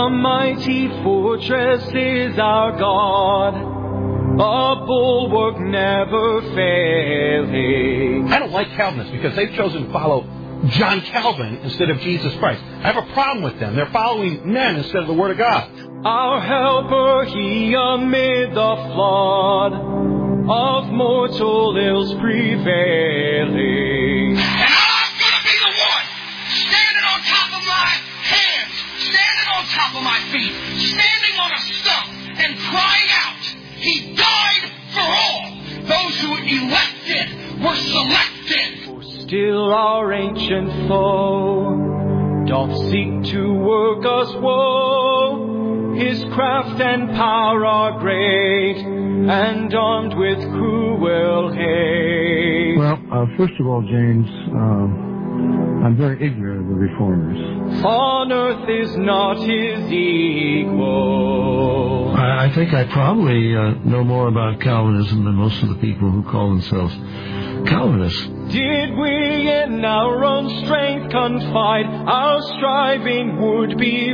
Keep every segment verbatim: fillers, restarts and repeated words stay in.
A mighty fortress is our God, a bulwark never failing. I don't like Calvinists because they've chosen to follow John Calvin instead of Jesus Christ. I have a problem with them. They're following men instead of the Word of God. Our helper, he amid the flood of mortal ills prevailing. And I'm going to be the one standing on top of my hands, standing on top of my feet, standing on a stump and crying out, he died for all. Those who elected were selected. For still our ancient foe doth seek to work us woe. His craft and power are great, and armed with cruel hate. Well, uh, first of all, James, um, I'm very ignorant of the Reformers. On earth is not his equal. I, I think I probably uh, know more about Calvinism than most of the people who call themselves Calvinists. Did we in our own strength confide, our striving would be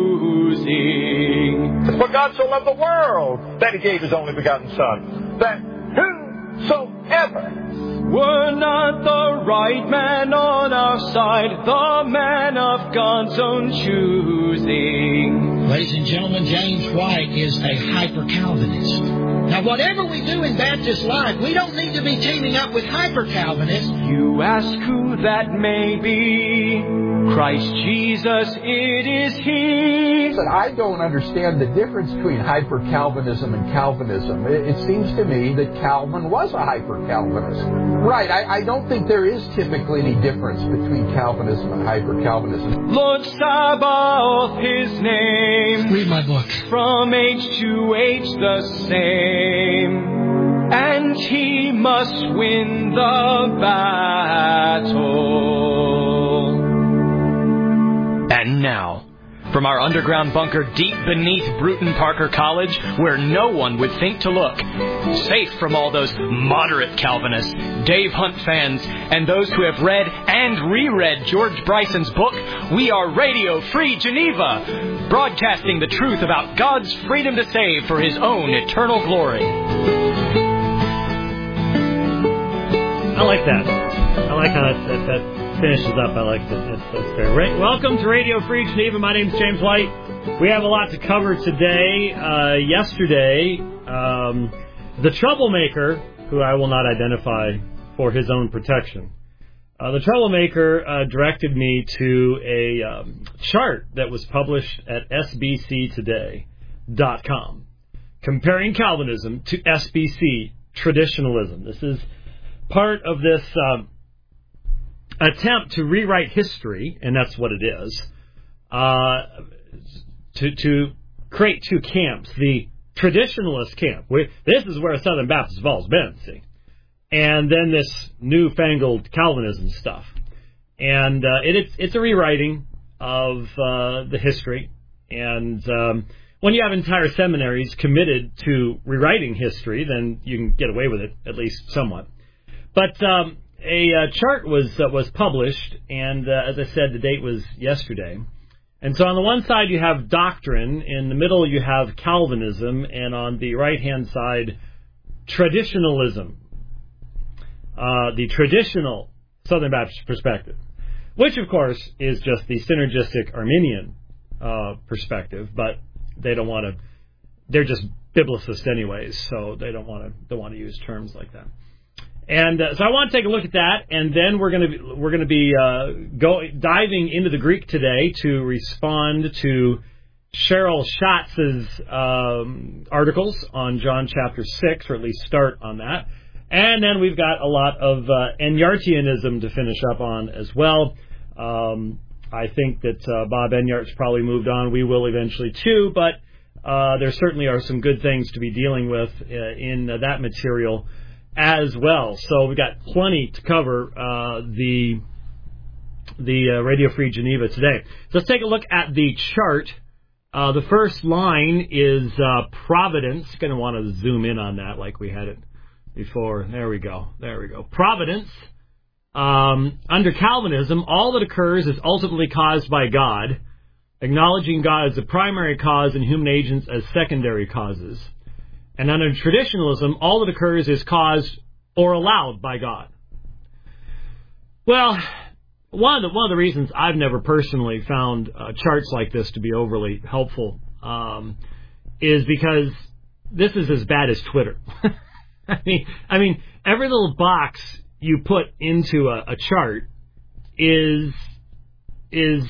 losing. For God so loved the world that he gave his only begotten Son, that whosoever were not the right man on our side, the man of God's own choosing. Ladies and gentlemen, James White is a hyper-Calvinist. Now, whatever we do in Baptist life, we don't need to be teaming up with hyper-Calvinists. You ask who that may be. Christ Jesus, it is he. But I don't understand the difference between hyper-Calvinism and Calvinism. It, it seems to me that Calvin was a hyper-Calvinist. Right, I, I don't think there is typically any difference between Calvinism and hyper-Calvinism. Lord Sabaoth, his name. Read my book. From age to age the same. And he must win the battle. And now, from our underground bunker deep beneath Bruton Parker College, where no one would think to look, safe from all those moderate Calvinists, Dave Hunt fans, and those who have read and reread George Bryson's book, we are Radio Free Geneva, broadcasting the truth about God's freedom to save for his own eternal glory. I like that. I like how that, that, that finishes up. I like that. That's, that's fair. Right. Welcome to Radio Free Geneva. My name's James White. We have a lot to cover today. Uh, yesterday, um, the troublemaker, who I will not identify for his own protection, uh, the troublemaker uh, directed me to a um, chart that was published at S B C today dot com, comparing Calvinism to S B C traditionalism. This is part of this um, attempt to rewrite history, and that's what it is, uh, to, to create two camps. The traditionalist camp, we, this is where Southern Baptist have always been, see, and then this newfangled Calvinism stuff. And uh, it, it's, it's a rewriting of uh, the history, and um, when you have entire seminaries committed to rewriting history, then you can get away with it, at least somewhat. But um, a uh, chart was uh, was published, and uh, as I said, the date was yesterday. And so on the one side you have doctrine, in the middle you have Calvinism, and on the right-hand side, traditionalism, uh, the traditional Southern Baptist perspective, which of course is just the synergistic Arminian uh, perspective, but they don't want to. They're just biblicists anyways, so they don't want to don't want to use terms like that. And uh, so I want to take a look at that, and then we're going to be, we're going to be uh, go diving into the Greek today to respond to Cheryl Schatz's um, articles on John chapter six, or at least start on that. And then we've got a lot of uh, Enyartianism to finish up on as well. Um, I think that uh, Bob Enyart's probably moved on. We will eventually too, but uh, there certainly are some good things to be dealing with uh, in uh, that material as well. So we've got plenty to cover uh, the the uh, Radio Free Geneva today. So let's take a look at the chart. Uh, the first line is uh, Providence. Going to want to zoom in on that like we had it before. There we go. There we go. Providence. Um, under Calvinism, all that occurs is ultimately caused by God, acknowledging God as the primary cause and human agents as secondary causes. And under traditionalism, all that occurs is caused or allowed by God. Well, one of the, one of the reasons I've never personally found uh, charts like this to be overly helpful um, is because this is as bad as Twitter. I mean, I mean, every little box you put into a, a chart is is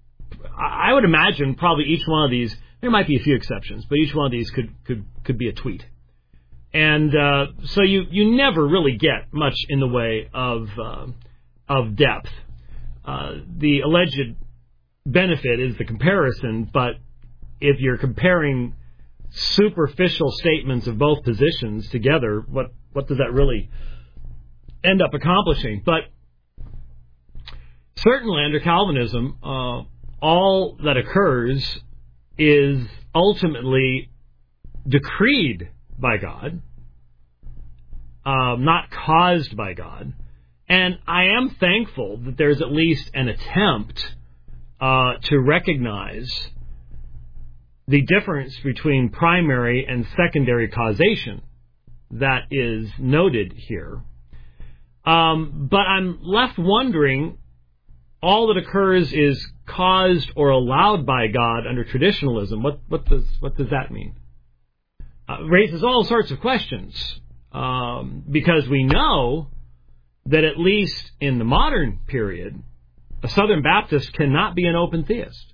I would imagine probably each one of these. There might be a few exceptions, but each one of these could could, could be a tweet, and uh, so you, you never really get much in the way of uh, of depth. Uh, the alleged benefit is the comparison, but if you're comparing superficial statements of both positions together, what what does that really end up accomplishing? But certainly under Calvinism, uh, all that occurs is ultimately decreed by God, uh, not caused by God. And I am thankful that there's at least an attempt uh, to recognize the difference between primary and secondary causation that is noted here. Um, but I'm left wondering, all that occurs is caused or allowed by God under traditionalism. What, what does what does that mean? Uh, raises all sorts of questions um, because we know that at least in the modern period, a Southern Baptist cannot be an open theist.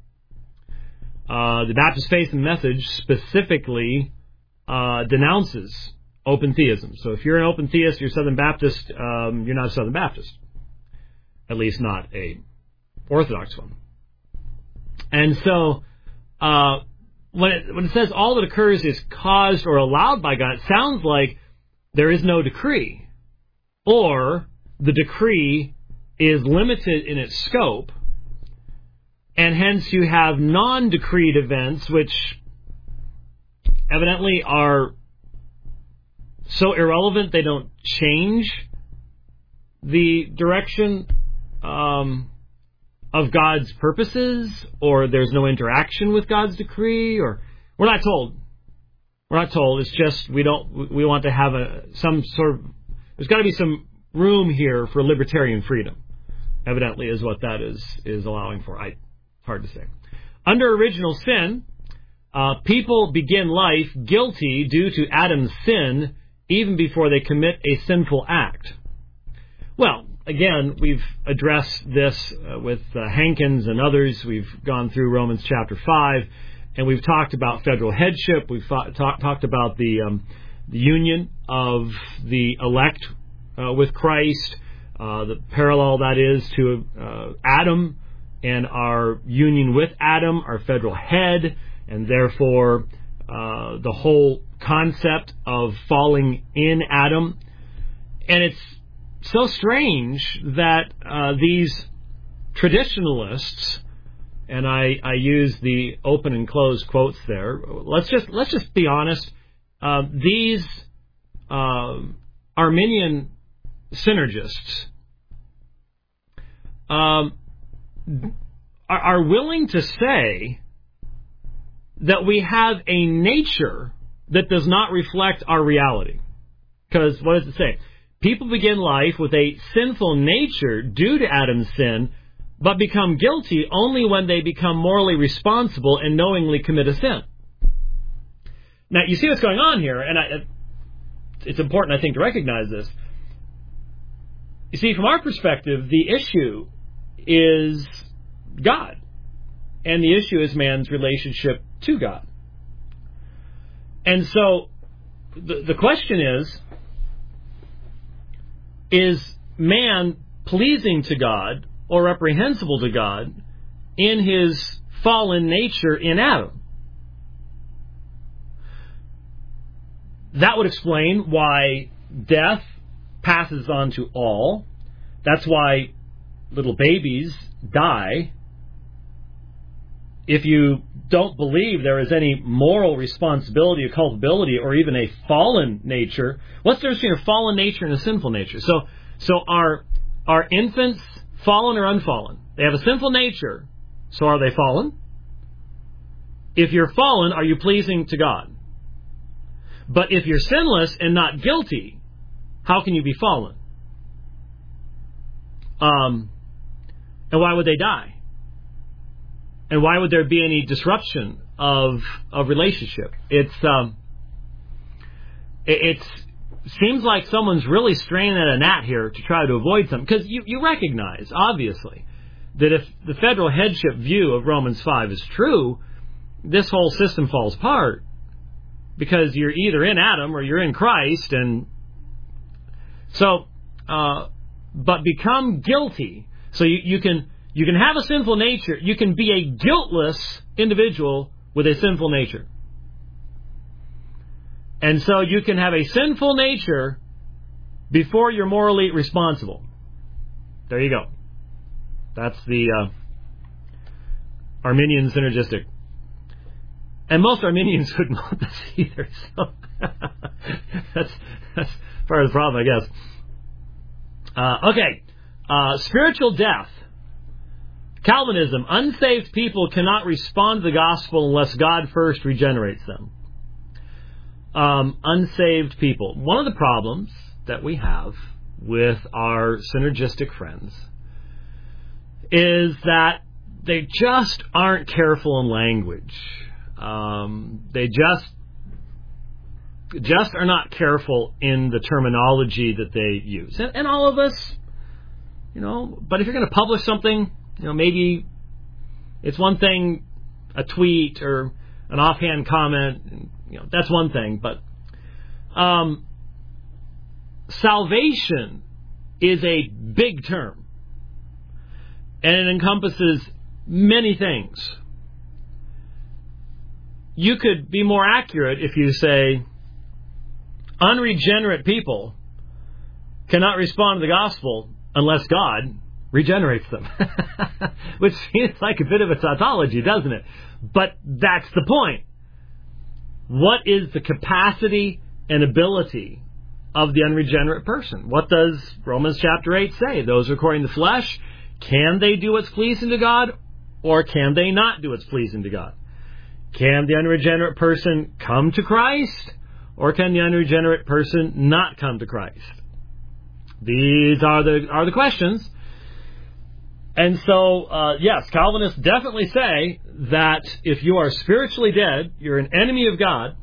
Uh, the Baptist Faith and Message specifically uh, denounces open theism. So if you're an open theist, you're Southern Baptist, um, you're not a Southern Baptist. At least not a Orthodox one. And so uh, when, it, when it says all that occurs is caused or allowed by God, it sounds like there is no decree, or the decree is limited in its scope, and hence you have non-decreed events which evidently are so irrelevant they don't change the direction um, of God's purposes, or there's no interaction with God's decree, or we're not told. We're not told. It's just we don't. We want to have a some sort of. There's got to be some room here for libertarian freedom. Evidently, is what that is is allowing for. I. Hard to say. Under original sin, uh, people begin life guilty due to Adam's sin even before they commit a sinful act. Well, again, we've addressed this uh, with uh, Hankins and others. We've gone through Romans chapter five, and we've talked about federal headship. We've thought, talk, talked about the, um, the union of the elect uh, with Christ, uh, the parallel that is to uh, Adam, and our union with Adam, our federal head, and therefore uh, the whole concept of falling in Adam. And it's so strange that uh, these traditionalists, and I, I use the open and closed quotes there. Let's just let's just be honest. Uh, these uh, Arminian synergists Um, are, are willing to say that we have a nature that does not reflect our reality. Because what does it say? People begin life with a sinful nature due to Adam's sin, but become guilty only when they become morally responsible and knowingly commit a sin. Now, you see what's going on here, and I, it's important, I think, to recognize this. You see, from our perspective, the issue is God, and the issue is man's relationship to God. And so, the, the question is, is man pleasing to God or reprehensible to God in his fallen nature in Adam? That would explain why death passes on to all. That's why little babies die. If you don't believe there is any moral responsibility or culpability or even a fallen nature, what's the difference between a fallen nature and a sinful nature? So, so are, are infants fallen or unfallen? They have a sinful nature, so are they fallen? If you're fallen, are you pleasing to God? But if you're sinless and not guilty, how can you be fallen? Um, and why would they die? And why would there be any disruption of of relationship? It's um, it it's, seems like someone's really straining at a gnat here to try to avoid something. Because you, you recognize, obviously, that if the federal headship view of Romans five is true, this whole system falls apart. Because you're either in Adam or you're in Christ. And so, uh, but become guilty. So you, you can you can have a sinful nature. You can be a guiltless individual with a sinful nature. And so you can have a sinful nature before you're morally responsible. There you go. That's the uh, Arminian synergistic. And most Arminians wouldn't want this either. So that's, that's part of the problem, I guess. Uh, okay. Uh, spiritual death. Calvinism. Unsaved people cannot respond to the gospel unless God first regenerates them. Um, unsaved people. One of the problems that we have with our synergistic friends is that they just aren't careful in language. Um, they just just are not careful in the terminology that they use. And, and all of us, you know, but if you're going to publish something, you know, maybe it's one thing, a tweet or an offhand comment, you know, that's one thing. But um, salvation is a big term, and it encompasses many things. You could be more accurate if you say unregenerate people cannot respond to the gospel unless God regenerates them. Which seems like a bit of a tautology, doesn't it? But that's the point. What is the capacity and ability of the unregenerate person? What does Romans chapter eight say? Those according to the flesh, can they do what's pleasing to God, or can they not do what's pleasing to God? Can the unregenerate person come to Christ, or can the unregenerate person not come to Christ? These are the are the questions. And so, uh, yes, Calvinists definitely say that if you are spiritually dead, you're an enemy of God,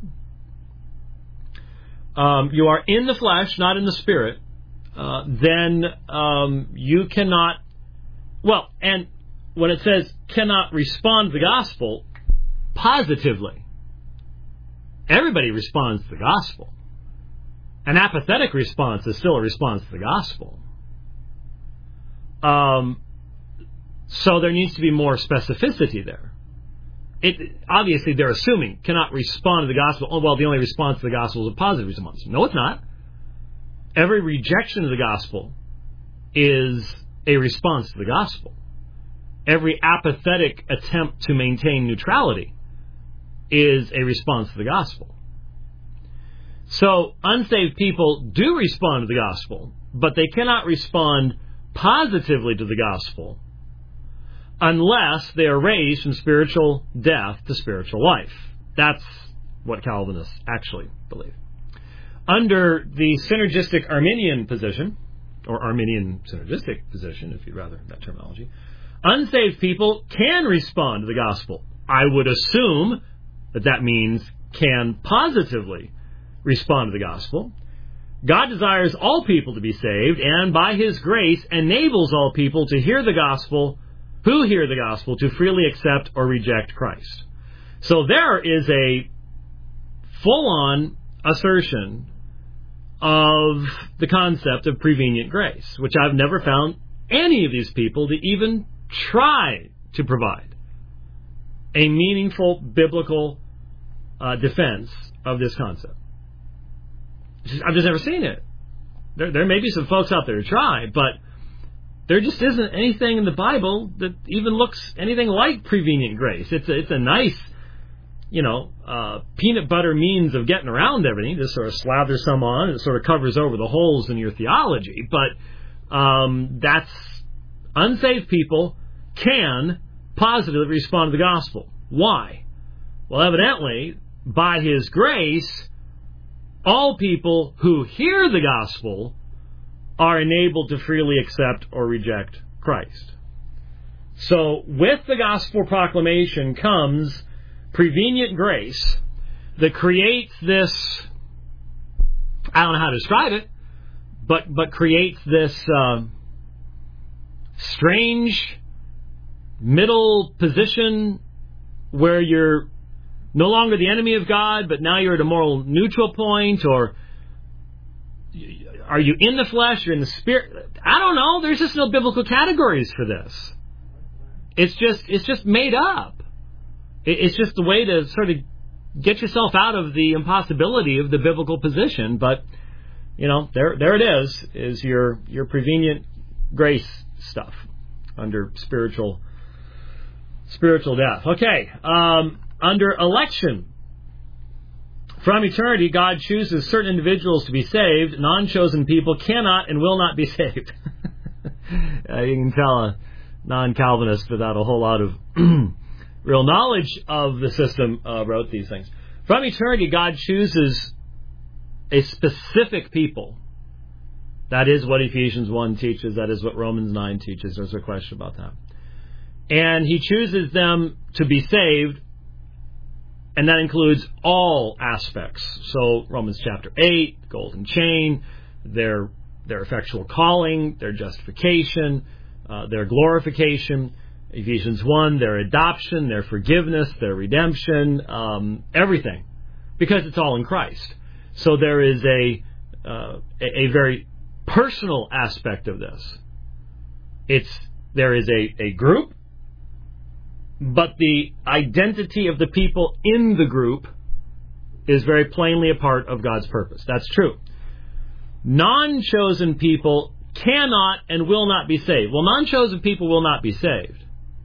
um, you are in the flesh, not in the spirit, uh, then um, you cannot, well, and when it says cannot respond to the gospel, positively, everybody responds to the gospel. An apathetic response is still a response to the gospel. Um, so there needs to be more specificity there. It, obviously, they're assuming cannot respond to the gospel. Oh, well, the only response to the gospel is a positive response. No, it's not. Every rejection of the gospel is a response to the gospel. Every apathetic attempt to maintain neutrality is a response to the gospel. So, unsaved people do respond to the gospel, but they cannot respond positively to the gospel unless they are raised from spiritual death to spiritual life. That's what Calvinists actually believe. Under the synergistic Arminian position, or Arminian synergistic position, if you'd rather that terminology, unsaved people can respond to the gospel. I would assume that that means can positively respond to the gospel. God desires all people to be saved, and by His grace enables all people to hear the gospel, who hear the gospel, to freely accept or reject Christ. So there is a full-on assertion of the concept of prevenient grace, which I've never found any of these people to even try to provide a meaningful biblical uh, defense of this concept. I've just never seen it. There, there may be some folks out there who try, but there just isn't anything in the Bible that even looks anything like prevenient grace. It's a, it's a nice, you know, uh, peanut butter means of getting around everything. Just sort of slather some on, and it sort of covers over the holes in your theology. But um, that's unsaved people can positively respond to the gospel. Why? Well, evidently, by His grace, all people who hear the gospel are enabled to freely accept or reject Christ. So, with the gospel proclamation comes prevenient grace that creates this, I don't know how to describe it, but, but creates this uh, strange middle position where you're no longer the enemy of God, but now you're at a moral neutral point, or are you in the flesh, you're in the spirit? I don't know. There's just no biblical categories for this. It's just it's just made up. It's just a way to sort of get yourself out of the impossibility of the biblical position. But, you know, there there it is, is your your prevenient grace stuff under spiritual spiritual death. Okay, um, under election. From eternity, God chooses certain individuals to be saved. Non-chosen people cannot and will not be saved. uh, you can tell a non-Calvinist without a whole lot of real knowledge of the system uh, wrote these things. From eternity, God chooses a specific people. That is what Ephesians one teaches. That is what Romans nine teaches. There's a question about that. And He chooses them to be saved, and that includes all aspects. So Romans chapter eight, golden chain, their their effectual calling, their justification, uh, their glorification. Ephesians one, their adoption, their forgiveness, their redemption, um, everything, because it's all in Christ. So there is a uh, a, a very personal aspect of this. It's there is a, a group, but the identity of the people in the group is very plainly a part of God's purpose. That's true. Non-chosen people cannot and will not be saved. Well, non-chosen people will not be saved.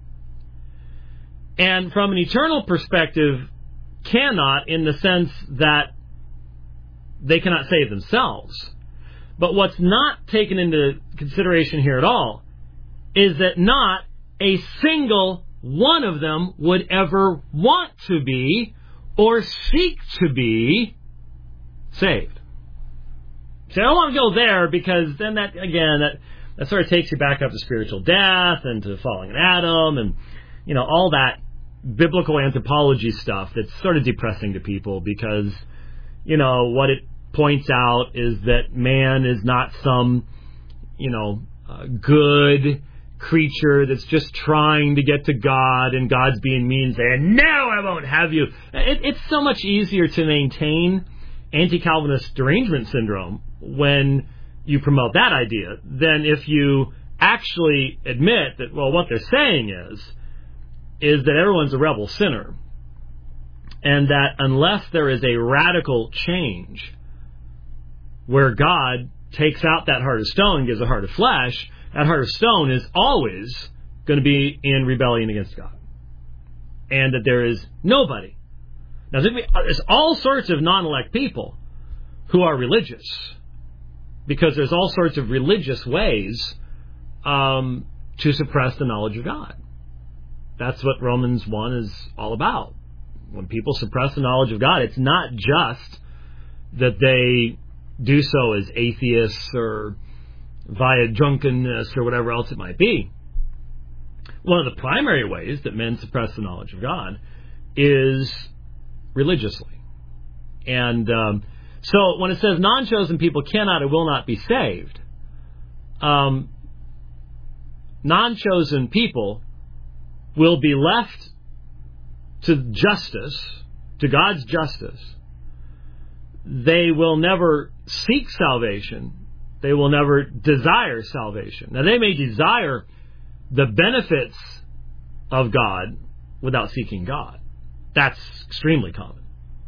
And from an eternal perspective, cannot in the sense that they cannot save themselves. But what's not taken into consideration here at all is that not a single one of them would ever want to be or seek to be saved. See, I don't want to go there, because then that, again, that, that sort of takes you back up to spiritual death and to falling in Adam and, you know, all that biblical anthropology stuff that's sort of depressing to people, because, you know, what it points out is that man is not some, you know, uh, good creature that's just trying to get to God, and God's being mean, saying, no, I won't have you. It, it's so much easier to maintain anti-Calvinist derangement syndrome when you promote that idea than if you actually admit that, well, what they're saying is, is that everyone's a rebel sinner, and that unless there is a radical change where God takes out that heart of stone and gives a heart of flesh, that heart of stone is always going to be in rebellion against God. And that there is nobody. Now, there's all sorts of non-elect people who are religious, because there's all sorts of religious ways um, to suppress the knowledge of God. That's what Romans one is all about. When people suppress the knowledge of God, it's not just that they do so as atheists or via drunkenness or whatever else it might be. One of the primary ways that men suppress the knowledge of God is religiously. And um, so when it says non-chosen people cannot or will not be saved, um, non-chosen people will be left to justice, to God's justice. They will never seek salvation. They will never desire salvation. Now, they may desire the benefits of God without seeking God. That's extremely common.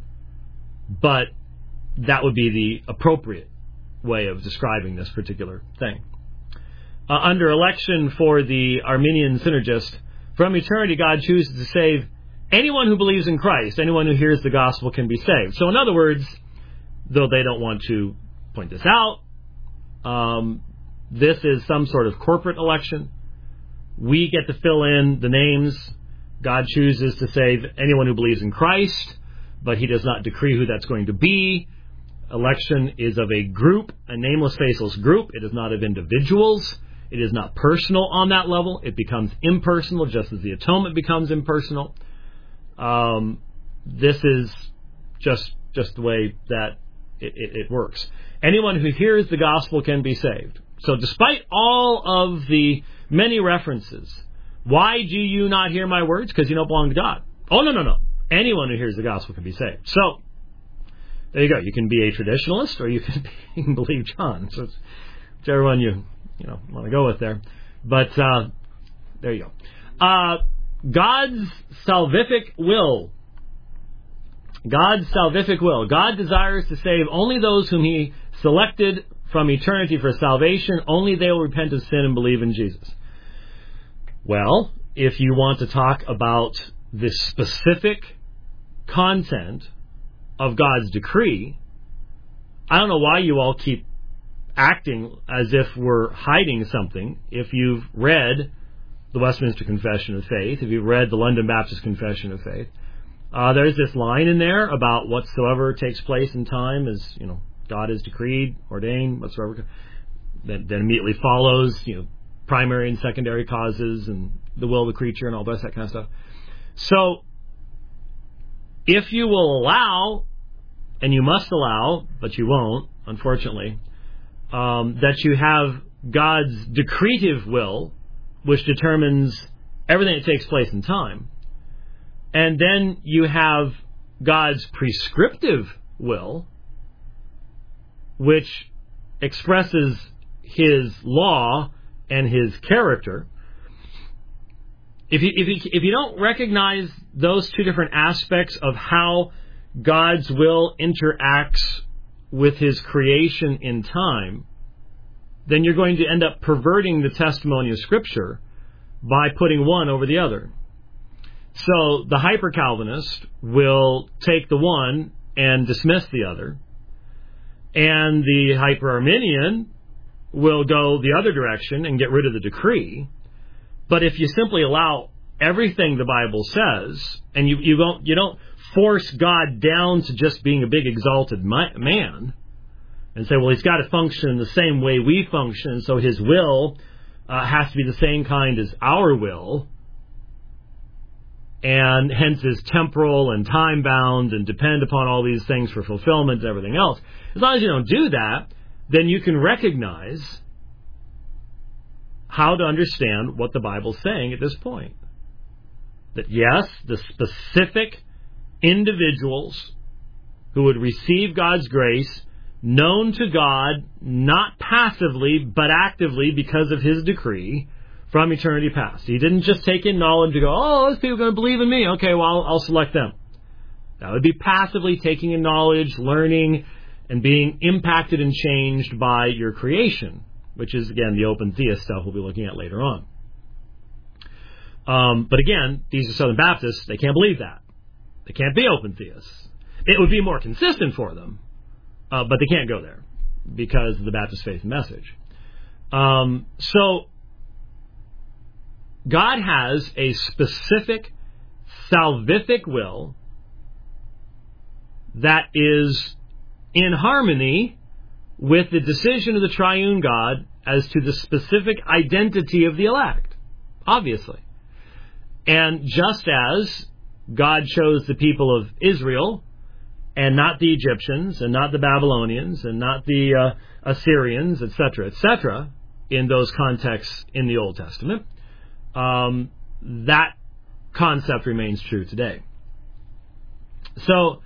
But that would be the appropriate way of describing this particular thing. Uh, under election for the Arminian synergist, from eternity, God chooses to save anyone who believes in Christ. Anyone who hears the gospel can be saved. So in other words, though they don't want to point this out, um, this is some sort of corporate election. We get to fill in the names God chooses to save anyone who believes in Christ, but he does not decree who that's going to be. Election is of a group, a nameless, faceless group. It is not of individuals. It is not personal on that level. It becomes impersonal, just as the atonement becomes impersonal. Um, this is just just the way that it, it, it works. Anyone who hears the gospel can be saved. So despite all of the many references, why do you not hear my words? Because you don't belong to God. Oh, no, no, no. Anyone who hears the gospel can be saved. So, there you go. You can be a traditionalist or you can, be, you can believe John. So it's whichever one you, you know, want to go with there. But uh, there you go. Uh, God's salvific will. God's salvific will. God desires to save only those whom he selected from eternity for salvation. Only they will repent of sin and believe in Jesus. Well, if you want to talk about the specific content of God's decree, I don't know why you all keep acting as if we're hiding something. If you've read the Westminster Confession of Faith, if you've read the London Baptist Confession of Faith, uh, there's this line in there about whatsoever takes place in time is, you know, God has decreed, ordained, whatsoever. That then immediately follows, you know, primary and secondary causes and the will of the creature and all that kind of stuff. So, if you will allow, and you must allow, but you won't, unfortunately, um, that you have God's decretive will, which determines everything that takes place in time, and then you have God's prescriptive will, which expresses his law and his character. If you, if you, if you don't recognize those two different aspects of how God's will interacts with his creation in time, then you're going to end up perverting the testimony of Scripture by putting one over the other. So the hyper-Calvinist will take the one and dismiss the other, and the hyper-Arminian will go the other direction and get rid of the decree. But if you simply allow everything the Bible says, and you, you don't you don't force God down to just being a big exalted man, and say, well, he's got to function the same way we function, so his will uh, has to be the same kind as our will, and hence is temporal and time-bound and depend upon all these things for fulfillment and everything else. As long as you don't do that, then you can recognize how to understand what the Bible's saying at this point. That yes, the specific individuals who would receive God's grace, known to God, not passively, but actively because of his decree from eternity past. He didn't just take in knowledge and go, oh, those people are going to believe in me. Okay, well, I'll, I'll select them. That would be passively taking in knowledge, learning, and being impacted and changed by your creation, which is, again, the open theist stuff we'll be looking at later on. Um, but again, these are Southern Baptists. They can't believe that. They can't be open theists. It would be more consistent for them, uh, but they can't go there because of the Baptist faith message. Um, so, God has a specific salvific will that is in harmony with the decision of the triune God as to the specific identity of the elect, obviously. And just as God chose the people of Israel and not the Egyptians and not the Babylonians and not the uh, Assyrians, et cetera, et cetera, in those contexts in the Old Testament, um, that concept remains true today. So,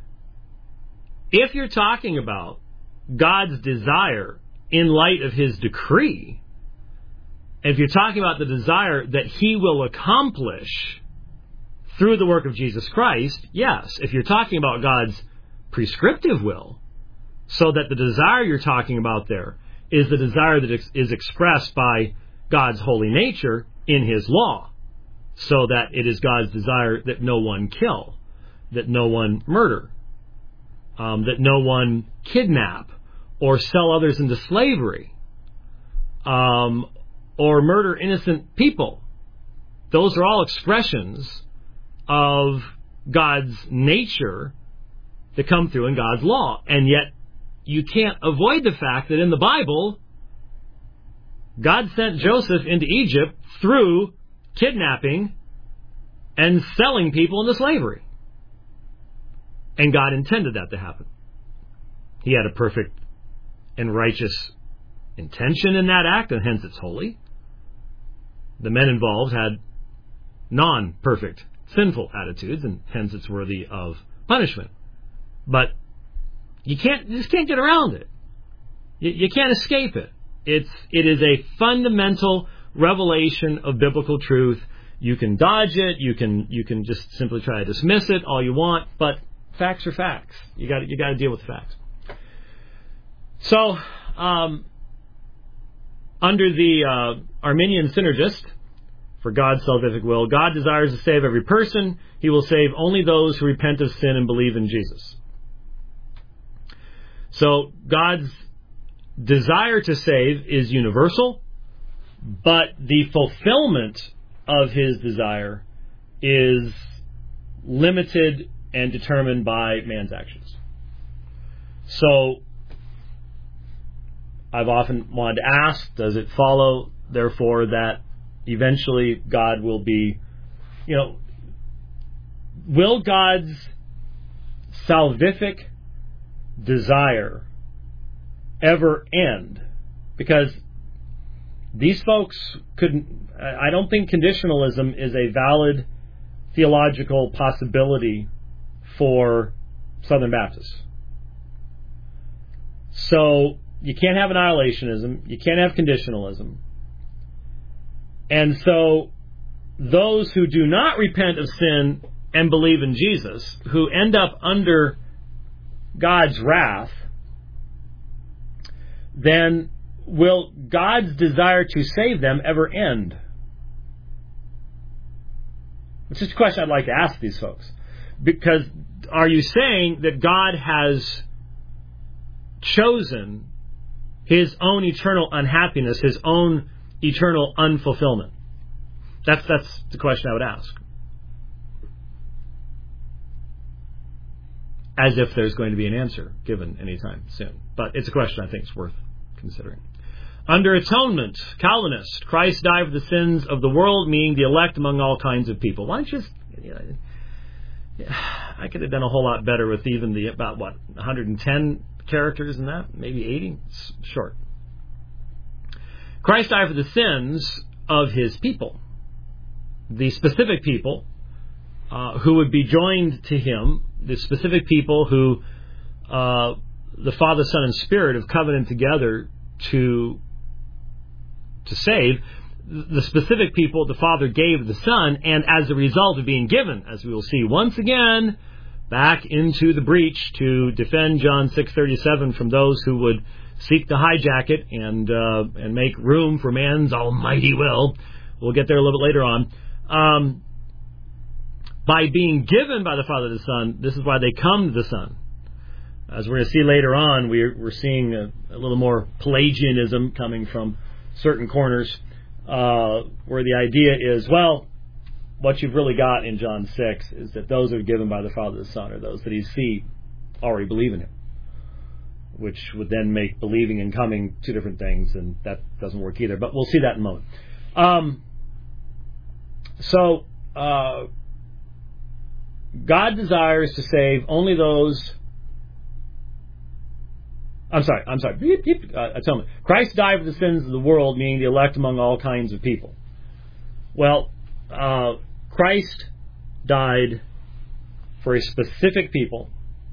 if you're talking about God's desire in light of his decree, if you're talking about the desire that he will accomplish through the work of Jesus Christ, yes. If you're talking about God's prescriptive will, so that the desire you're talking about there is the desire that is expressed by God's holy nature in his law, so that it is God's desire that no one kill, that no one murder, um, that no one kidnap or sell others into slavery, um, or murder innocent people, those are all expressions of God's nature that come through in God's law. And yet, you can't avoid the fact that in the Bible, God sent Joseph into Egypt through kidnapping and selling people into slavery. And God intended that to happen. He had a perfect and righteous intention in that act, and hence it's holy. The men involved had non-perfect, sinful attitudes, and hence it's worthy of punishment. But you can't, you just can't get around it. You, you can't escape it. It's, it is a fundamental revelation of biblical truth. You can dodge it. You can, you can just simply try to dismiss it all you want. But facts are facts. You got, you got to deal with the facts. So, um, under the uh, Arminian synergist, for God's salvific will, God desires to save every person. He will save only those who repent of sin and believe in Jesus. So God's desire to save is universal, but the fulfillment of His desire is limited and determined by man's actions. So I've often wanted to ask, does it follow, therefore, that eventually God will be, you know, will God's salvific desire ever end? Because these folks couldn't, I don't think conditionalism is a valid theological possibility for Southern Baptists. So you can't have annihilationism, you can't have conditionalism. And so those who do not repent of sin and believe in Jesus, who end up under God's wrath, then will God's desire to save them ever end? It's just a question I'd like to ask these folks. Because are you saying that God has chosen His own eternal unhappiness, His own eternal unfulfillment? That's that's the question I would ask. As if there's going to be an answer given anytime soon. But it's a question I think is worth considering. Under atonement, Calvinist, Christ died for the sins of the world, meaning the elect among all kinds of people. Why don't you just... You know, I could have done a whole lot better with even the, about, what, one hundred ten characters in that? Maybe eighty? It's short. Christ died for the sins of His people. The specific people uh, who would be joined to Him, the specific people who uh, the Father, Son, and Spirit have covenanted together to to save, the specific people the Father gave the Son, and as a result of being given, as we will see once again, back into the breach to defend John six thirty-seven from those who would seek to hijack it and uh, and make room for man's almighty will. We'll get there a little bit later on. Um, by being given by the Father and the Son, this is why they come to the Son. As we're going to see later on, we're, we're seeing a, a little more Pelagianism coming from certain corners, uh, where the idea is, well, what you've really got in John six is that those who are given by the Father and the Son are those that His seed already believe in Him, which would then make believing and coming two different things, and that doesn't work either. But we'll see that in a moment. Um, so, uh, God desires to save only those... I'm sorry, I'm sorry. Beep, beep, uh, atonement. Christ died for the sins of the world, meaning the elect among all kinds of people. Well, uh, Christ died for a specific people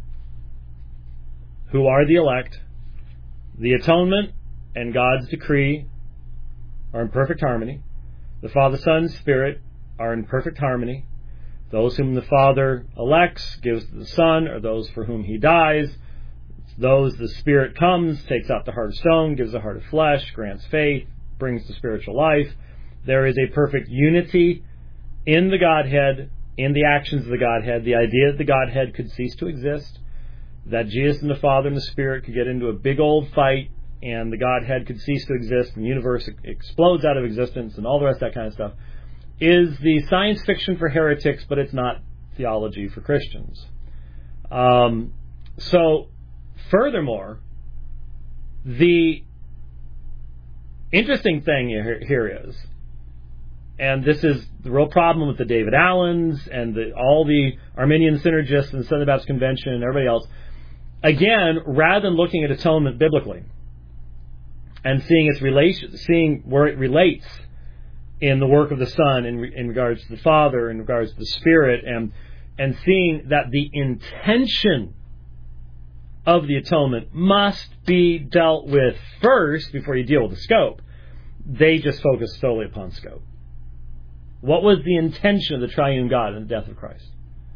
who are the elect. The atonement and God's decree are in perfect harmony. The Father, Son, Spirit are in perfect harmony. Those whom the Father elects, gives to the Son, are those for whom He dies. Those the Spirit comes, takes out the heart of stone, gives the heart of flesh, grants faith, brings to spiritual life. There is a perfect unity in the Godhead, in the actions of the Godhead. The idea that the Godhead could cease to exist, that Jesus and the Father and the Spirit could get into a big old fight, and the Godhead could cease to exist, and the universe explodes out of existence, and all the rest of that kind of stuff. is the science fiction for heretics, but it's not theology for Christians. Um, so, furthermore, the interesting thing here, here is, and this is the real problem with the David Allens and the, all the Arminian synergists and the Southern Baptist Convention and everybody else, again, rather than looking at atonement biblically and seeing its relation, seeing where it relates in the work of the Son in, in regards to the Father, in regards to the Spirit, and and seeing that the intention of the atonement must be dealt with first before you deal with the scope, they just focus solely upon scope. What was the intention of the triune God in the death of Christ?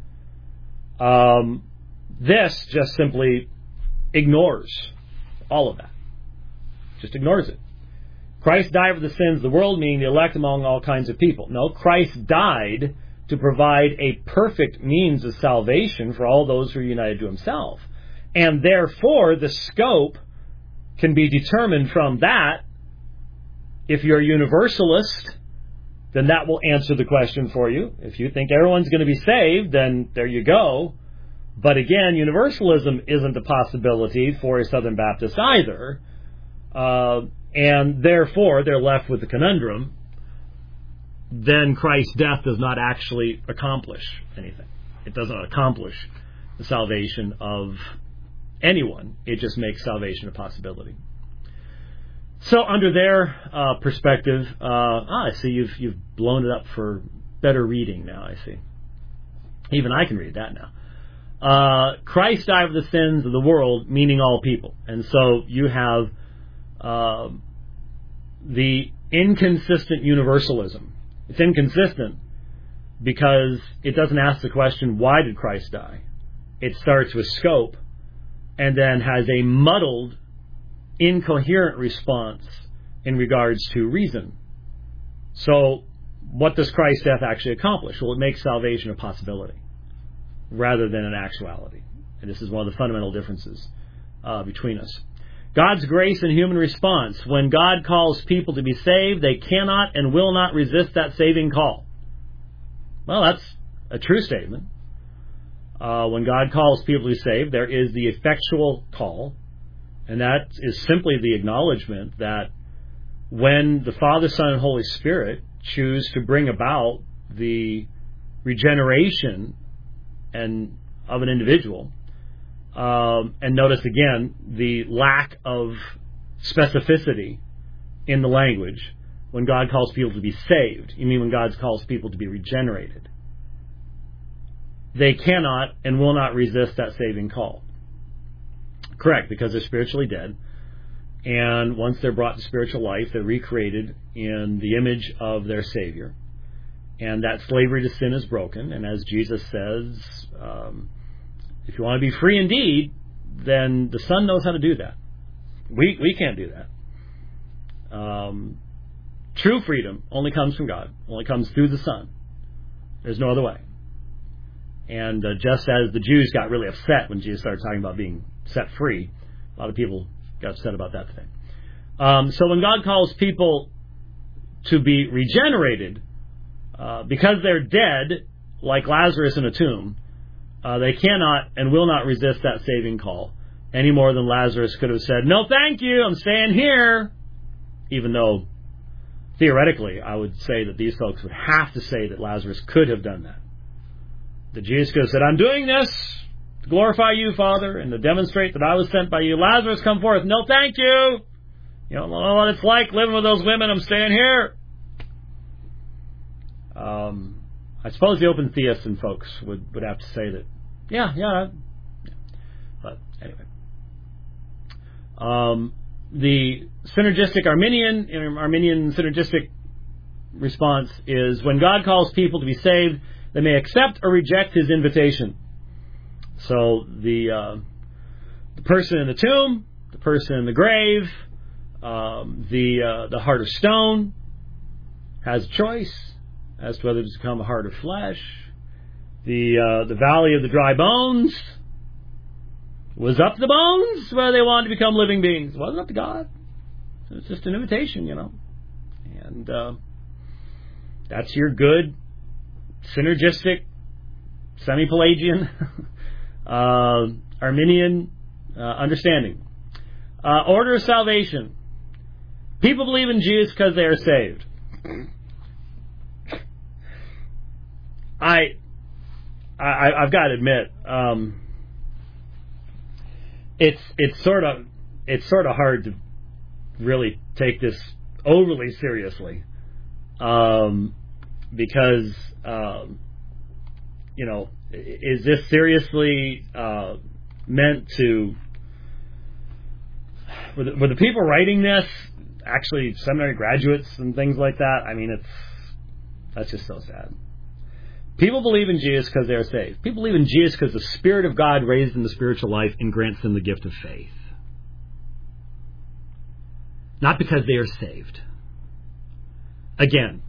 Um, this just simply ignores all of that. Just ignores it. Christ died for the sins of the world, meaning the elect among all kinds of people. No, Christ died to provide a perfect means of salvation for all those who are united to himself. And therefore, the scope can be determined from that. If you're a universalist, then that will answer the question for you. If you think everyone's going to be saved, then there you go. But again, universalism isn't a possibility for a Southern Baptist either. Uh, and therefore, they're left with the conundrum. Then Christ's death does not actually accomplish anything. It doesn't accomplish the salvation of anyone. It just makes salvation a possibility. So, under their uh, perspective, uh, ah, I see you've you've blown it up for better reading now. I see. Even I can read that now. Uh, Christ died for the sins of the world, meaning all people, and so you have uh, the inconsistent universalism. It's inconsistent because it doesn't ask the question, why did Christ die? It starts with scope and then has a muddled, incoherent response in regards to reason. So, what does Christ's death actually accomplish? Well, it makes salvation a possibility rather than an actuality. And this is one of the fundamental differences uh, between us. God's grace and human response. When God calls people to be saved, they cannot and will not resist that saving call. Well, that's a true statement. Uh, when God calls people to be saved, there is the effectual call, and that is simply the acknowledgement that when the Father, Son, and Holy Spirit choose to bring about the regeneration and of an individual, um, and notice again the lack of specificity in the language. When God calls people to be saved, you mean when God calls people to be regenerated? They cannot and will not resist that saving call. Correct, because they're spiritually dead. And once they're brought to spiritual life, they're recreated in the image of their Savior. And that slavery to sin is broken. And as Jesus says, um, if you want to be free indeed, then the Son knows how to do that. We we can't do that. Um, true freedom only comes from God, only comes through the Son. There's no other way. And uh, just as the Jews got really upset when Jesus started talking about being set free, a lot of people got upset about that thing. Um, so when God calls people to be regenerated, uh, because they're dead, like Lazarus in a tomb, uh, they cannot and will not resist that saving call, any more than Lazarus could have said, "No, thank you, I'm staying here," even though theoretically I would say that these folks would have to say that Lazarus could have done that. That Jesus could have said, "I'm doing this to glorify you, Father, and to demonstrate that I was sent by you. Lazarus, come forth." "No, thank you. You don't know what it's like living with those women. I'm staying here." Um, I suppose the open theists and folks would, would have to say that, yeah, yeah. But anyway. Um, the synergistic Arminian, Arminian synergistic response is when God calls people to be saved, they may accept or reject his invitation. So the uh, the person in the tomb, the person in the grave, um, the uh, the heart of stone has a choice as to whether to become a heart of flesh. The uh, the valley of the dry bones was up to the bones whether they wanted to become living beings. It wasn't up to God. It was just an invitation, you know. And uh, That's your good, synergistic, semi-Pelagian, uh, Arminian uh, understanding. Uh, order of salvation. People believe in Jesus because they are saved. I, I, I've got to admit, um, it's it's sort of it's sort of hard to really take this overly seriously, um, because um, you know, is this seriously uh, meant to? Were the, were the people writing this actually seminary graduates and things like that? I mean, it's that's just so sad. People believe in Jesus because they are saved. People believe in Jesus because the Spirit of God raised them to spiritual life and grants them the gift of faith. Not because they are saved. Again,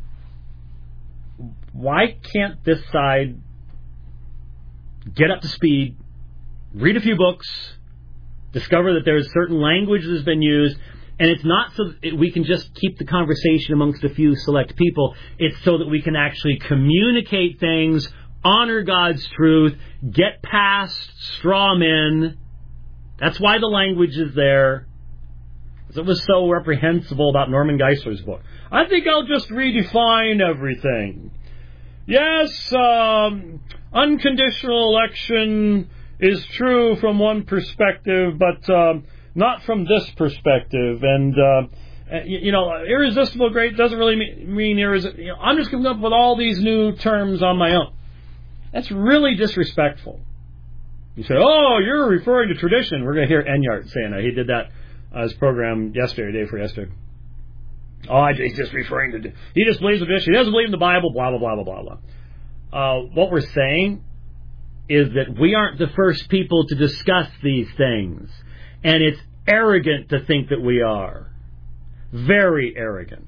why can't this side get up to speed, read a few books, discover that there is certain language that has been used, and it's not so that we can just keep the conversation amongst a few select people. It's so that we can actually communicate things, honor God's truth, get past straw men. That's why the language is there. It was so reprehensible about Norman Geisler's book. I think I'll just redefine everything. Yes, um, unconditional election is true from one perspective, but um, not from this perspective. And, uh, you, you know, irresistible great doesn't really mean, mean irresistible. You know, I'm just coming up with all these new terms on my own. That's really disrespectful. You say, oh, you're referring to tradition. We're going to hear Enyart saying that. He did that on his program yesterday, day for yesterday. Oh, he's just referring to... He just believes in tradition. He doesn't believe in the Bible, blah, blah, blah, blah, blah, blah. Uh, what we're saying is that we aren't the first people to discuss these things. And it's arrogant to think that we are. Very arrogant.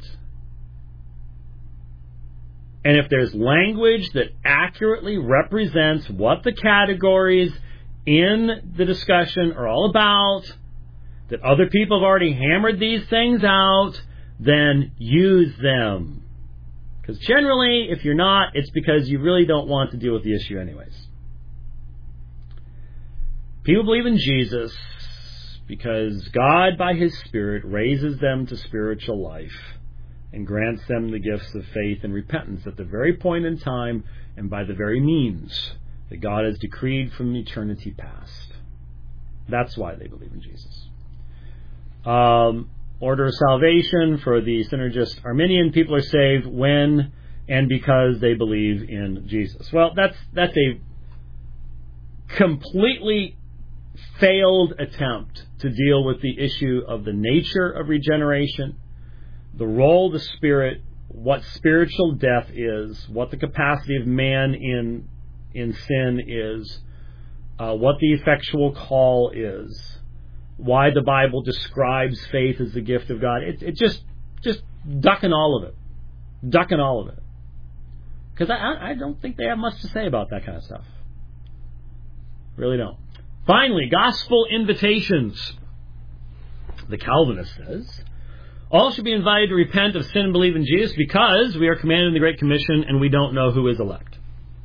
And if there's language that accurately represents what the categories in the discussion are all about, that other people have already hammered these things out, then use them. Because generally, if you're not, it's because you really don't want to deal with the issue anyways. People believe in Jesus because God, by His Spirit, raises them to spiritual life and grants them the gifts of faith and repentance at the very point in time and by the very means that God has decreed from eternity past. That's why they believe in Jesus. Um, order of salvation for the synergist Arminian, people are saved when and because they believe in Jesus. Well, that's that's a completely failed attempt to deal with the issue of the nature of regeneration, the role of the Spirit, what spiritual death is, what the capacity of man in in sin is, uh, what the effectual call is, why the Bible describes faith as the gift of God. It's it just just ducking all of it, ducking all of it, because I I don't think they have much to say about that kind of stuff. Really don't. Finally, gospel invitations. The Calvinist says, all should be invited to repent of sin and believe in Jesus because we are commanded in the Great Commission and we don't know who is elect.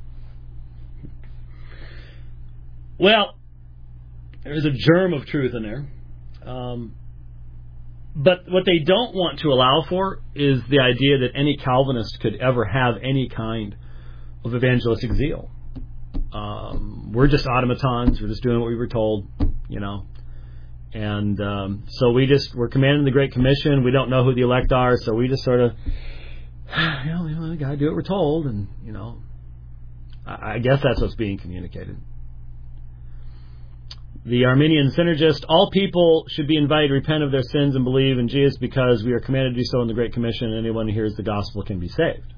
Well, there's a germ of truth in there. Um, but what they don't want to allow for is the idea that any Calvinist could ever have any kind of evangelistic zeal. Um, we're just automatons. We're just doing what we were told, you know. And um, so we just, we're commanding the Great Commission. We don't know who the elect are, so we just sort of, you know, we got to do what we're told. And, you know, I, I guess that's what's being communicated. The Arminian synergist, all people should be invited to repent of their sins and believe in Jesus because we are commanded to do so in the Great Commission, and anyone who hears the gospel can be saved.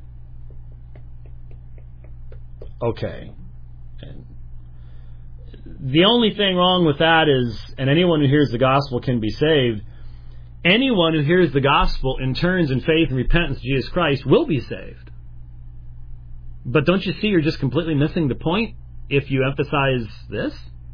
Okay. And the only thing wrong with that is, and anyone who hears the gospel can be saved, anyone who hears the gospel and turns in faith and repentance to Jesus Christ will be saved. But don't you see you're just completely missing the point if you emphasize this?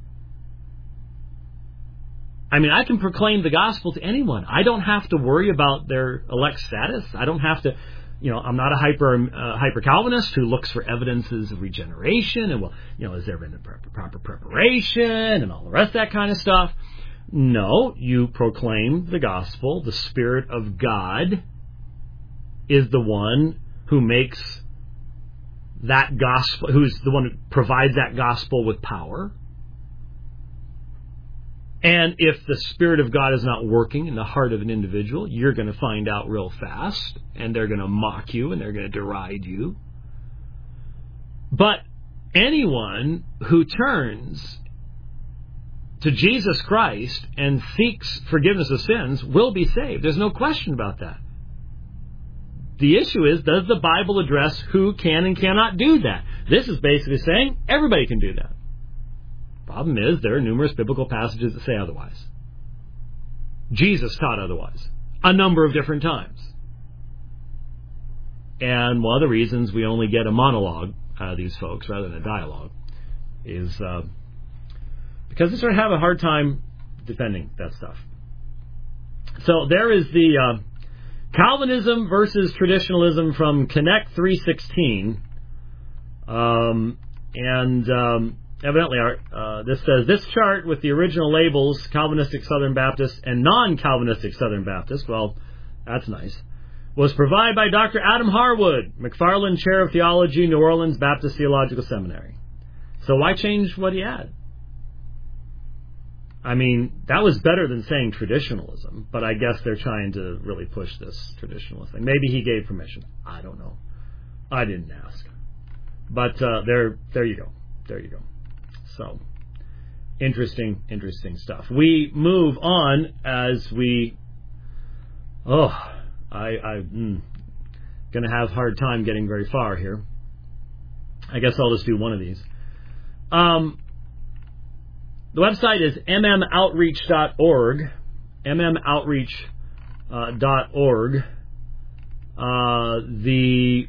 I mean, I can proclaim the gospel to anyone. I don't have to worry about their elect status. I don't have to you know, I'm not a hyper uh, hyper Calvinist who looks for evidences of regeneration and, well, you know, has there been the proper, proper preparation and all the rest of that kind of stuff. No, you proclaim the gospel. The Spirit of God is the one who makes that gospel, who's the one who provides that gospel with power. And if the Spirit of God is not working in the heart of an individual, you're going to find out real fast, and they're going to mock you, and they're going to deride you. But anyone who turns to Jesus Christ and seeks forgiveness of sins will be saved. There's no question about that. The issue is, does the Bible address who can and cannot do that? This is basically saying everybody can do that. Problem is, there are numerous biblical passages that say otherwise. Jesus taught otherwise a number of different times. And one of the reasons we only get a monologue out of these folks rather than a dialogue is uh, because they sort of have a hard time defending that stuff. So there is the uh, Calvinism versus traditionalism from Connect three sixteen. Um, and... Um, Evidently, uh, this says, this chart with the original labels, Calvinistic Southern Baptist and non-Calvinistic Southern Baptist, well, that's nice, was provided by Doctor Adam Harwood, McFarland Chair of Theology, New Orleans Baptist Theological Seminary. So why change what he had? I mean, that was better than saying traditionalism, but I guess they're trying to really push this traditionalist thing. Maybe he gave permission. I don't know. I didn't ask. But uh, there, there you go. There you go. So, interesting, interesting stuff. We move on as we, oh, I, I'm going to have a hard time getting very far here. I guess I'll just do one of these. Um, the website is m m outreach dot org, m m outreach dot org. Uh, the,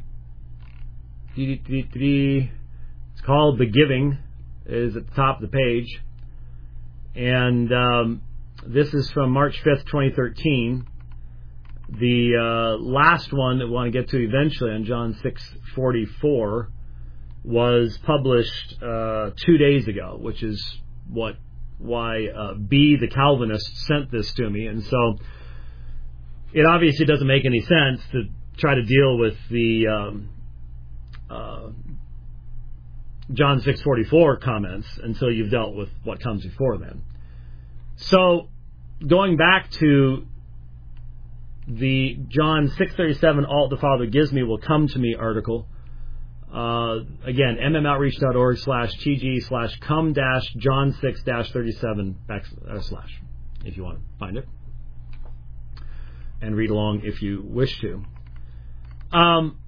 it's called The Giving. Is at the top of the page, and um, this is from March fifth, twenty thirteen. The uh, last one that we want to get to eventually on John six forty-four was published uh, two days ago, which is what why uh, B, the Calvinist, sent this to me, and so it obviously doesn't make any sense to try to deal with the um, uh, John six forty-four comments until you've dealt with what comes before then. So, going back to the John six thirty-seven, All the Father Gives Me Will Come to Me article, uh, again, m m outreach dot org slash t g slash come dash John six dash thirty-seven backslash, if you want to find it, and read along if you wish to. Um...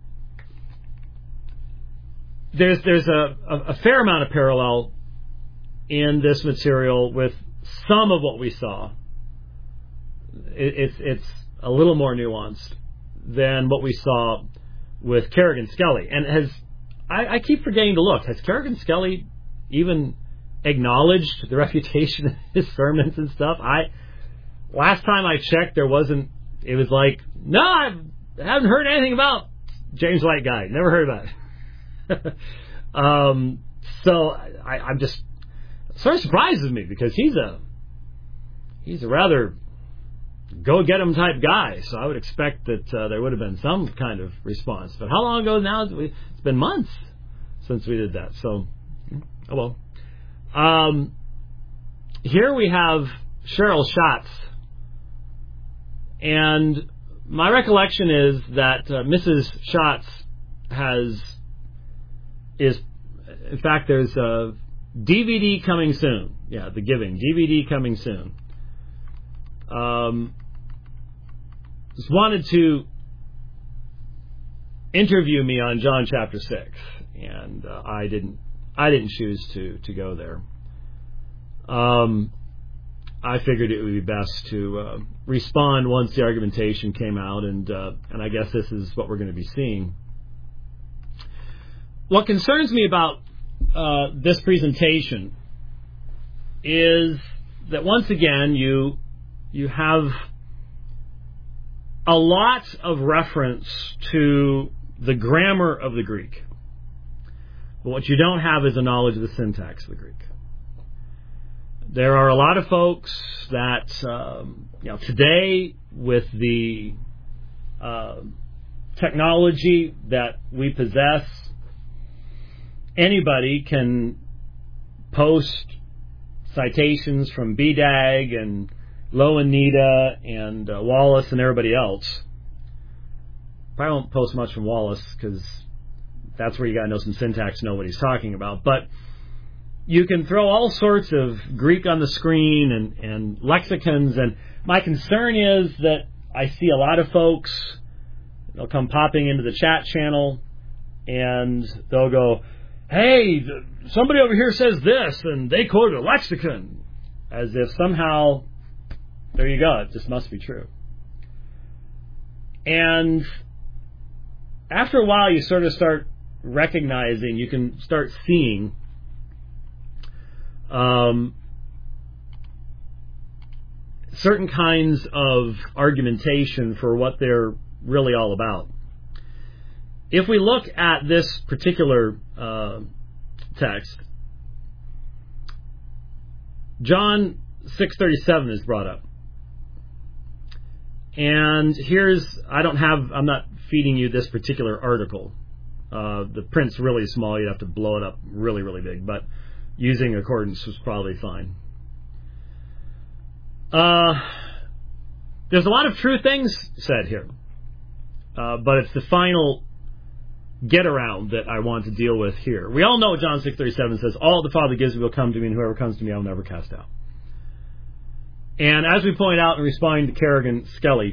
There's there's a, a, a fair amount of parallel in this material with some of what we saw. It, it's it's a little more nuanced than what we saw with Kerrigan Skelly. And has I, I keep forgetting to look. Has Kerrigan Skelly even acknowledged the refutation of his sermons and stuff? I last time I checked, there wasn't. It was like, no, I haven't heard anything about James White guy. Never heard about it. um, so I, I'm just sort of surprises me because he's a he's a rather go get him type guy. So I would expect that uh, there would have been some kind of response. But how long ago now? It's been months since we did that. So oh well. Um, here we have Cheryl Schatz, and my recollection is that uh, Missus Schatz has. Is in fact there's a D V D coming soon. Yeah, The Giving D V D coming soon. Um, just wanted to interview me on John chapter six, and uh, I didn't. I didn't choose to to go there. Um, I figured it would be best to uh, respond once the argumentation came out, and uh, and I guess this is what we're going to be seeing. What concerns me about uh, this presentation is that once again you you have a lot of reference to the grammar of the Greek. But what you don't have is a knowledge of the syntax of the Greek. There are a lot of folks that, um, you know, today with the uh, technology that we possess, anybody can post citations from B D A G and Loanita and uh, Wallace and everybody else. Probably won't post much from Wallace because that's where you got to know some syntax to know what he's talking about. But you can throw all sorts of Greek on the screen and, and lexicons. And my concern is that I see a lot of folks, they'll come popping into the chat channel and they'll go, hey, somebody over here says this and they quoted a lexicon, as if somehow, there you go, it just must be true. And after a while, you sort of start recognizing, you can start seeing um, certain kinds of argumentation for what they're really all about. If we look at this particular uh, text, John six thirty-seven is brought up. And here's, I don't have, I'm not feeding you this particular article. Uh, the print's really small, you'd have to blow it up really, really big, but using accordance was probably fine. Uh, there's a lot of true things said here, uh, but it's the final get around that I want to deal with here. We all know John six thirty-seven says, all the Father gives me will come to me, and whoever comes to me I will never cast out. And as we point out in responding to Kerrigan Skelly,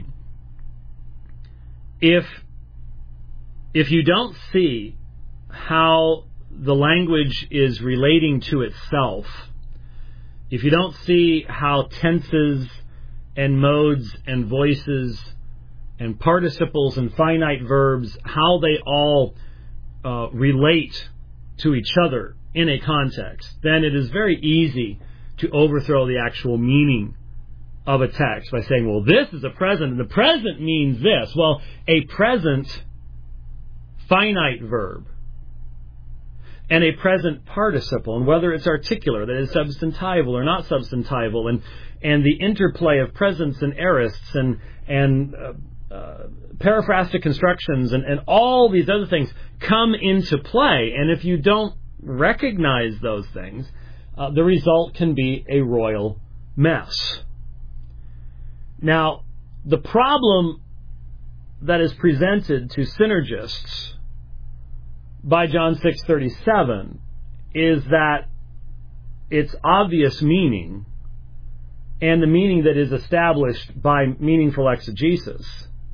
if if you don't see how the language is relating to itself, if you don't see how tenses and modes and voices and participles and finite verbs, how they all uh, relate to each other in a context, then it is very easy to overthrow the actual meaning of a text by saying, well, this is a present, and the present means this. Well, a present finite verb and a present participle, and whether it's articular, that is substantival or not substantival, and and the interplay of presents and aorists and and uh, uh, paraphrastic constructions and, and all these other things come into play. And if you don't recognize those things, uh, the result can be a royal mess. Now, the problem that is presented to synergists by John six thirty-seven is that its obvious meaning and the meaning that is established by meaningful exegesis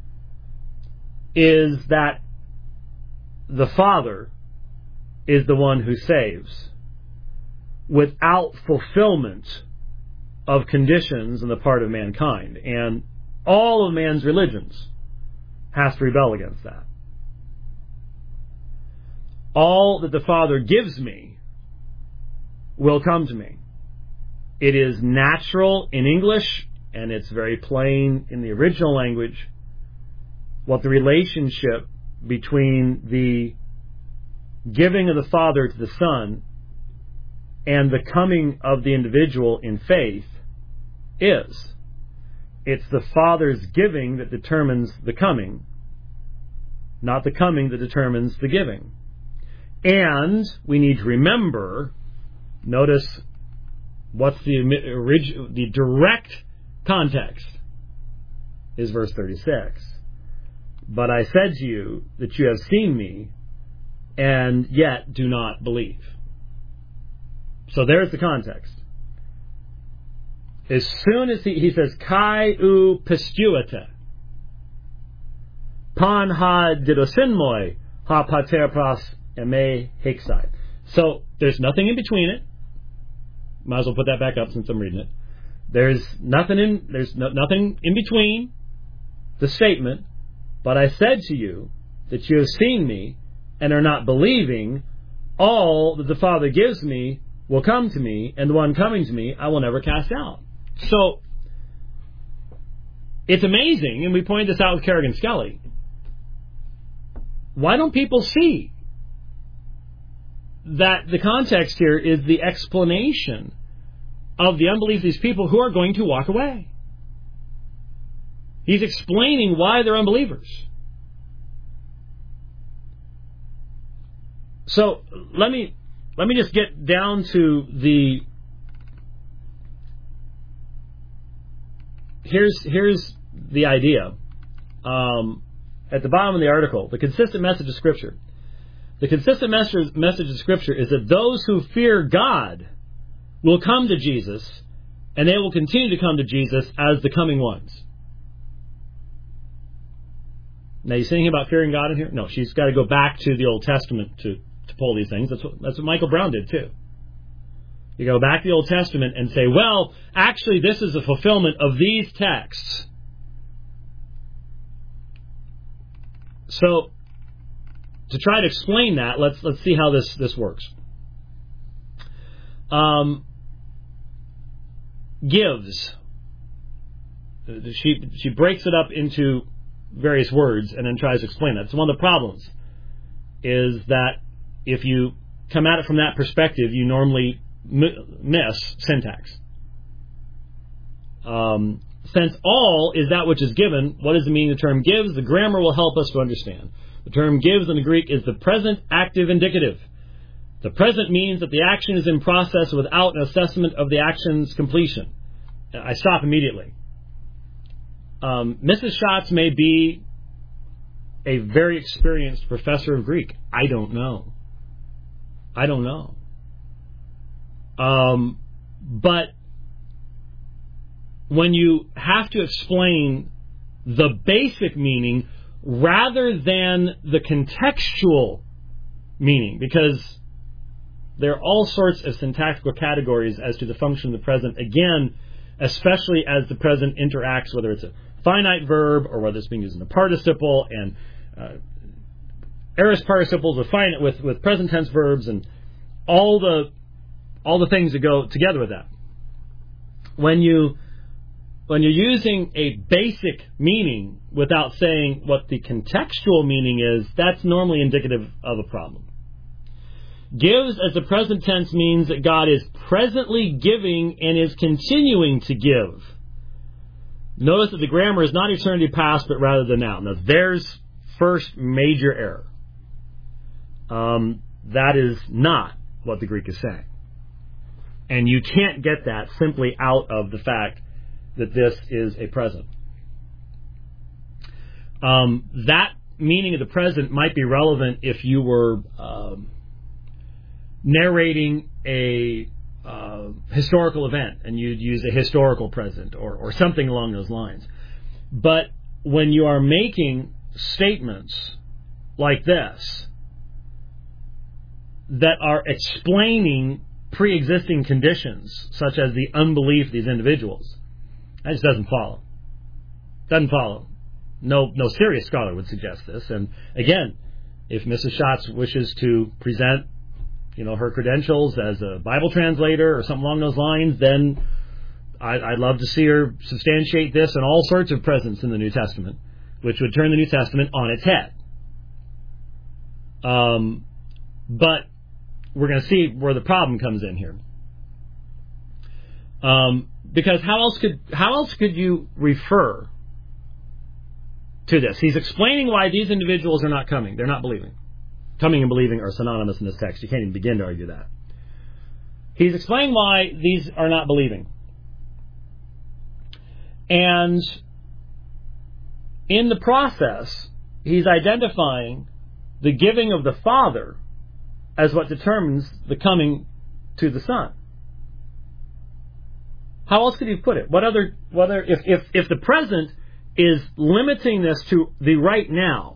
is that the Father is the one who saves without fulfillment of conditions on the part of mankind. And all of man's religions has to rebel against that. All that the Father gives me will come to me. It is natural in English, and it's very plain in the original language, what the relationship between the giving of the Father to the Son and the coming of the individual in faith is. It's the Father's giving that determines the coming, not the coming that determines the giving. And we need to remember, notice what's the orig- the direct context is verse thirty-six. But I said to you that you have seen me, and yet do not believe. So there's the context. As soon as he, he says, Kai u pistuete, pan ha didosinmoi ha pater pras eme hexai. So there's nothing in between it. Might as well put that back up since I'm reading it. There's nothing in there's no, nothing in between the statement, but I said to you that you have seen me and are not believing. All that the Father gives me will come to me, and the one coming to me I will never cast out. So it's amazing, and we pointed this out with Kerrigan Skelly. Why don't people see that the context here is the explanation of the unbelief of these people who are going to walk away? He's explaining why they're unbelievers. So let me let me just get down to the here's here's the idea. Um, at the bottom of the article, the consistent message of Scripture. The consistent message message of Scripture is that those who fear God will come to Jesus, and they will continue to come to Jesus as the coming ones. Now, you see anything about fearing God in here? No, she's got to go back to the Old Testament to, to pull these things. That's what, that's what Michael Brown did, too. You go back to the Old Testament and say, well, actually, this is a fulfillment of these texts. So, to try to explain that, let's let's see how this, this works. Um, gives. She she breaks it up into various words and then tries to explain that. So one of the problems is that if you come at it from that perspective, you normally m- miss syntax. Um, since all is that which is given, what does the meaning of the term gives? The grammar will help us to understand. The term gives in the Greek is the present active indicative. The present means that the action is in process without an assessment of the action's completion. I stop immediately. Um, Missus Schatz may be a very experienced professor of Greek. I don't know. I don't know. Um, but when you have to explain the basic meaning rather than the contextual meaning, because there are all sorts of syntactical categories as to the function of the present, again, especially as the present interacts, whether it's a finite verb or whether it's being used in a participle, and uh, aorist participles with, finite, with with present tense verbs, and all the all the things that go together with that. When you when you're using a basic meaning without saying what the contextual meaning is, that's normally indicative of a problem. Gives as the present tense means that God is presently giving and is continuing to give. Notice that the grammar is not eternity past, but rather the now. Now, there's first major error. Um, that is not what the Greek is saying. And you can't get that simply out of the fact that this is a present. Um, that meaning of the present might be relevant if you were um, narrating a uh, historical event and you'd use a historical present or, or something along those lines. But when you are making statements like this that are explaining pre-existing conditions, such as the unbelief of these individuals, that just doesn't follow. Doesn't follow. No, no serious scholar would suggest this. And again, if Missus Schatz wishes to present, you know, her credentials as a Bible translator or something along those lines, then I, I'd love to see her substantiate this in all sorts of presence in the New Testament, which would turn the New Testament on its head. Um, but we're going to see where the problem comes in here. Um, because how else could how else could you refer to this? He's explaining why these individuals are not coming. They're not believing. Coming and believing are synonymous in this text. You can't even begin to argue that. He's explaining why these are not believing. And in the process, he's identifying the giving of the Father as what determines the coming to the Son. How else could he put it? What other, whether if, if, if the present is limiting this to the right now,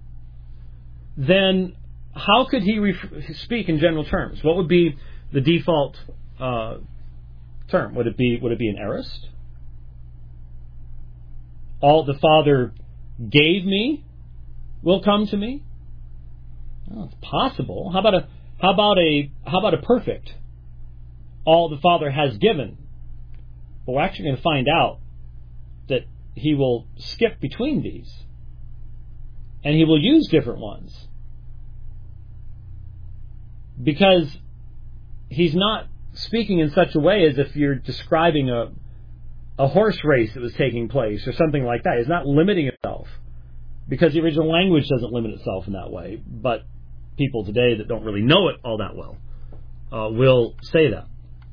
then how could he ref- speak in general terms? What would be the default uh, term? Would it be would it be an aorist? All the Father gave me will come to me. Well, it's possible. How about a how about a how about a perfect? All the Father has given. But we're actually going to find out that he will skip between these. And he will use different ones. Because he's not speaking in such a way as if you're describing a, a horse race that was taking place or something like that. He's not limiting himself. Because the original language doesn't limit itself in that way. But people today that don't really know it all that well uh, will say that.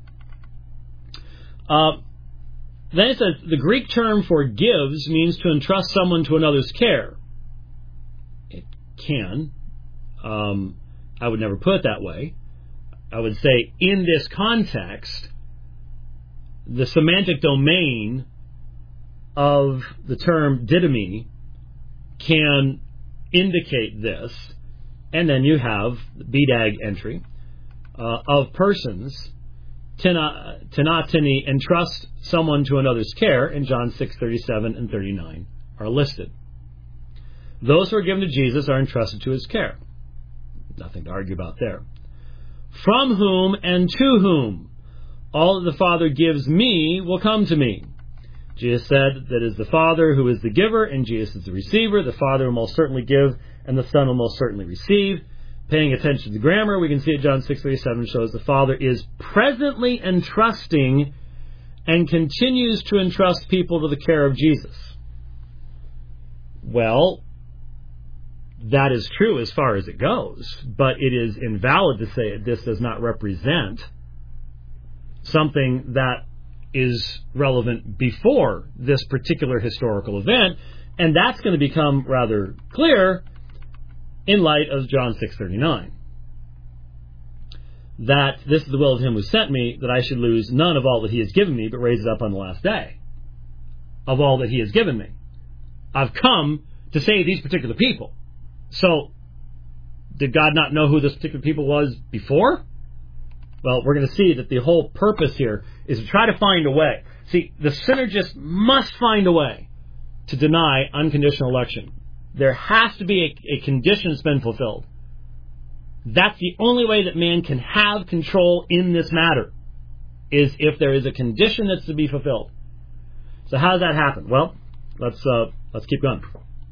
Uh, then it says, the Greek term for gives means to entrust someone to another's care. It can. Um, I would never put it that way. I would say, in this context, the semantic domain of the term didomi can indicate this, and then you have the B D A G entry uh, of persons, tenatini, entrust someone to another's care, in John six thirty-seven and thirty-nine are listed. Those who are given to Jesus are entrusted to his care. Nothing to argue about there. From whom and to whom all that the Father gives me will come to me. Jesus said that it is the Father who is the giver, and Jesus is the receiver. The Father will most certainly give, and the Son will most certainly receive. Paying attention to the grammar, we can see that John six thirty-seven shows the Father is presently entrusting and continues to entrust people to the care of Jesus. Well, that is true as far as it goes, but it is invalid to say that this does not represent something that is relevant before this particular historical event, and that's going to become rather clear in light of John six thirty-nine. That this is the will of him who sent me, that I should lose none of all that he has given me, but raise it up on the last day. Of all that he has given me. I've come to save these particular people. So, did God not know who this particular people was before? Well, we're going to see that the whole purpose here is to try to find a way. See, the synergist must find a way to deny unconditional election. There has to be a, a condition that's been fulfilled. That's the only way that man can have control in this matter, is if there is a condition that's to be fulfilled. So how does that happen? Well, let's uh, let's keep going.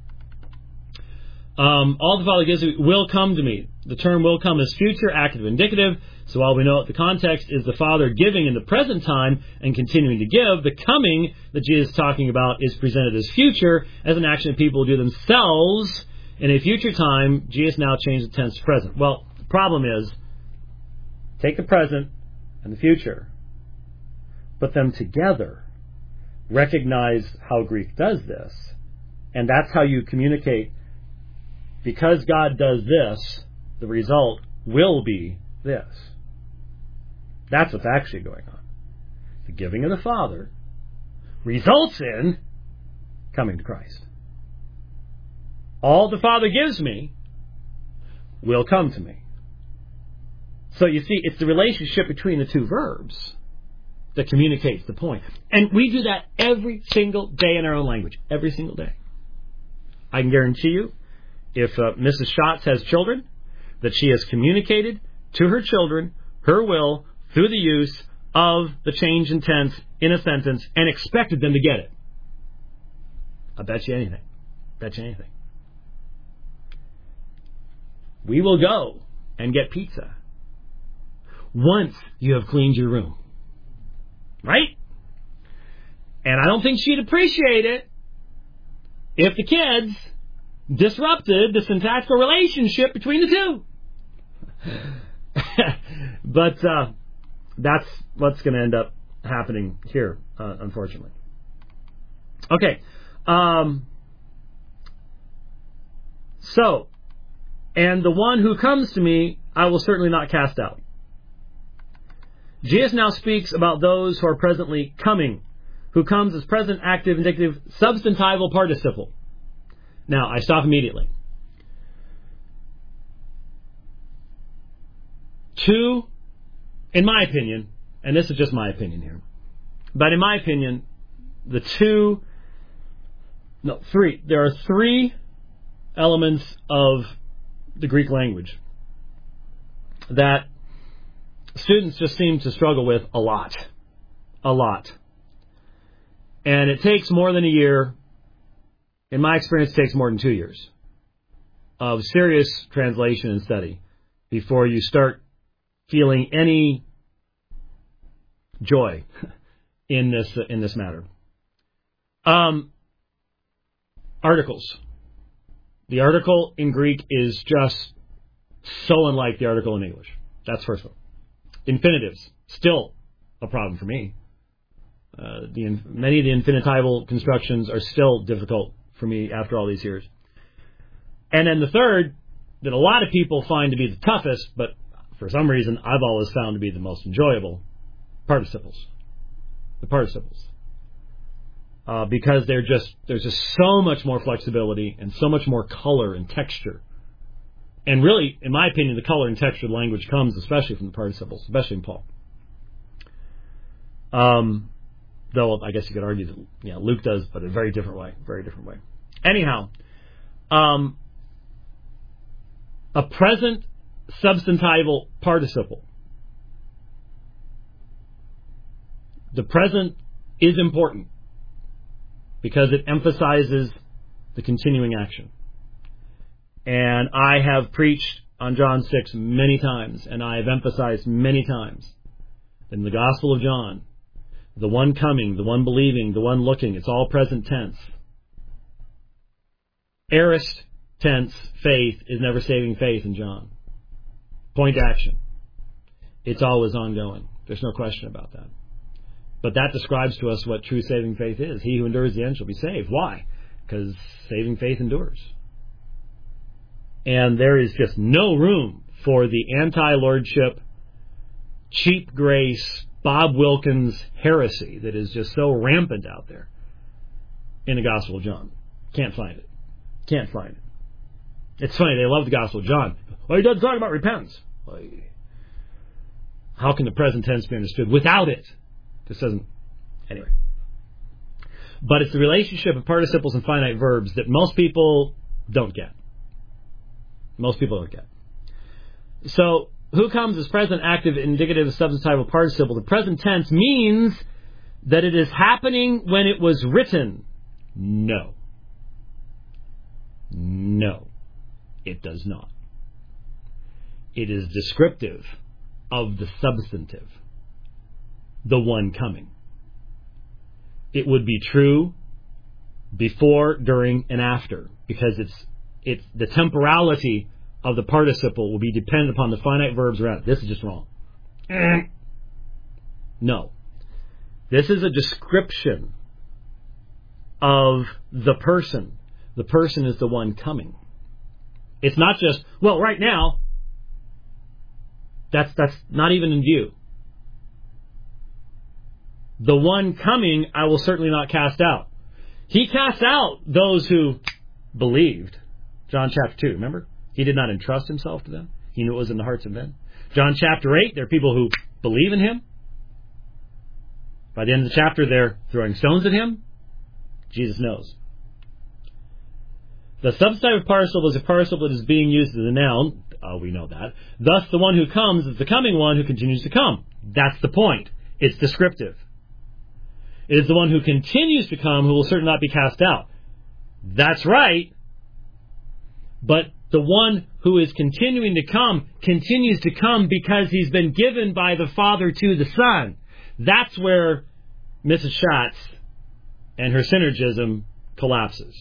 Um, all the Father gives will come to me. The term will come is future, active, indicative. So while we know that the context is the Father giving in the present time and continuing to give, the coming that Jesus is talking about is presented as future, as an action that people do themselves in a future time. Jesus now changed the tense to present. Well, the problem is, take the present and the future, put them together, recognize how Greek does this, and that's how you communicate. Because God does this, the result will be this. That's what's actually going on. The giving of the Father results in coming to Christ. All the Father gives me will come to me. So you see, it's the relationship between the two verbs that communicates the point. And we do that every single day in our own language. Every single day. I can guarantee you, if uh, Missus Schatz has children, that she has communicated to her children her will through the use of the change in tense in a sentence and expected them to get it. I bet you anything. Bet you anything. We will go and get pizza once you have cleaned your room. Right? And I don't think she'd appreciate it if the kids disrupted the syntactical relationship between the two. But uh, that's what's going to end up happening here, uh, unfortunately. Okay. Um, so, and the one who comes to me, I will certainly not cast out. Jesus now speaks about those who are presently coming, who comes as present, active, indicative, substantival participle. Now, I stop immediately. Two, in my opinion, and this is just my opinion here, but in my opinion, the two, no, three, there are three elements of the Greek language that students just seem to struggle with a lot. A lot. And it takes more than a year. In my experience, it takes more than two years of serious translation and study before you start feeling any joy in this uh, in this matter. Um, articles. The article in Greek is just so unlike the article in English. That's first of all. Infinitives, still a problem for me. Uh, the many of the infinitival constructions are still difficult for me after all these years. And then the third, that a lot of people find to be the toughest, but for some reason I've always found to be the most enjoyable, participles. The participles. Uh, because they're just there's just so much more flexibility and so much more color and texture. And really, in my opinion, the color and texture of the language comes especially from the participles, especially in Paul. Um, though I guess you could argue that yeah, Luke does, but in a very different way, very different way. Anyhow, um, a present substantival participle. The present is important because it emphasizes the continuing action. And I have preached on John six many times, and I have emphasized many times in the Gospel of John, the one coming, the one believing, the one looking, it's all present tense. Aorist tense faith is never saving faith in John. Point action. It's always ongoing. There's no question about that. But that describes to us what true saving faith is. He who endures the end shall be saved. Why? Because saving faith endures. And there is just no room for the anti-lordship, cheap grace, Bob Wilkins heresy that is just so rampant out there in the Gospel of John. Can't find it. Can't find it. It's funny, they love the Gospel of John. Well, he doesn't talk about repentance. Well, how can the present tense be understood without it? This doesn't... Anyway. But it's the relationship of participles and finite verbs that most people don't get. Most people don't get. So, who comes as present, active, indicative, substantival participle? The present tense means that it is happening when it was written. No. No. It does not. It is descriptive of the substantive, the one coming. It would be true before, during, and after, because it's it's the temporality of the participle will be dependent upon the finite verbs around it. This is just wrong. No. This is a description of the person. The person is the one coming. It's not just, well, right now, that's that's not even in view. The one coming, I will certainly not cast out. He cast out those who believed. John chapter two, remember? He did not entrust himself to them. He knew it was in the hearts of men. John chapter eight, there are people who believe in him. By the end of the chapter, they're throwing stones at him. Jesus knows. The substantive participle is a participle that is being used as a noun. Oh, we know that. Thus, the one who comes is the coming one who continues to come. That's the point. It's descriptive. It is the one who continues to come who will certainly not be cast out. That's right. But the one who is continuing to come continues to come because he's been given by the Father to the Son. That's where Missus Schatz and her synergism collapses.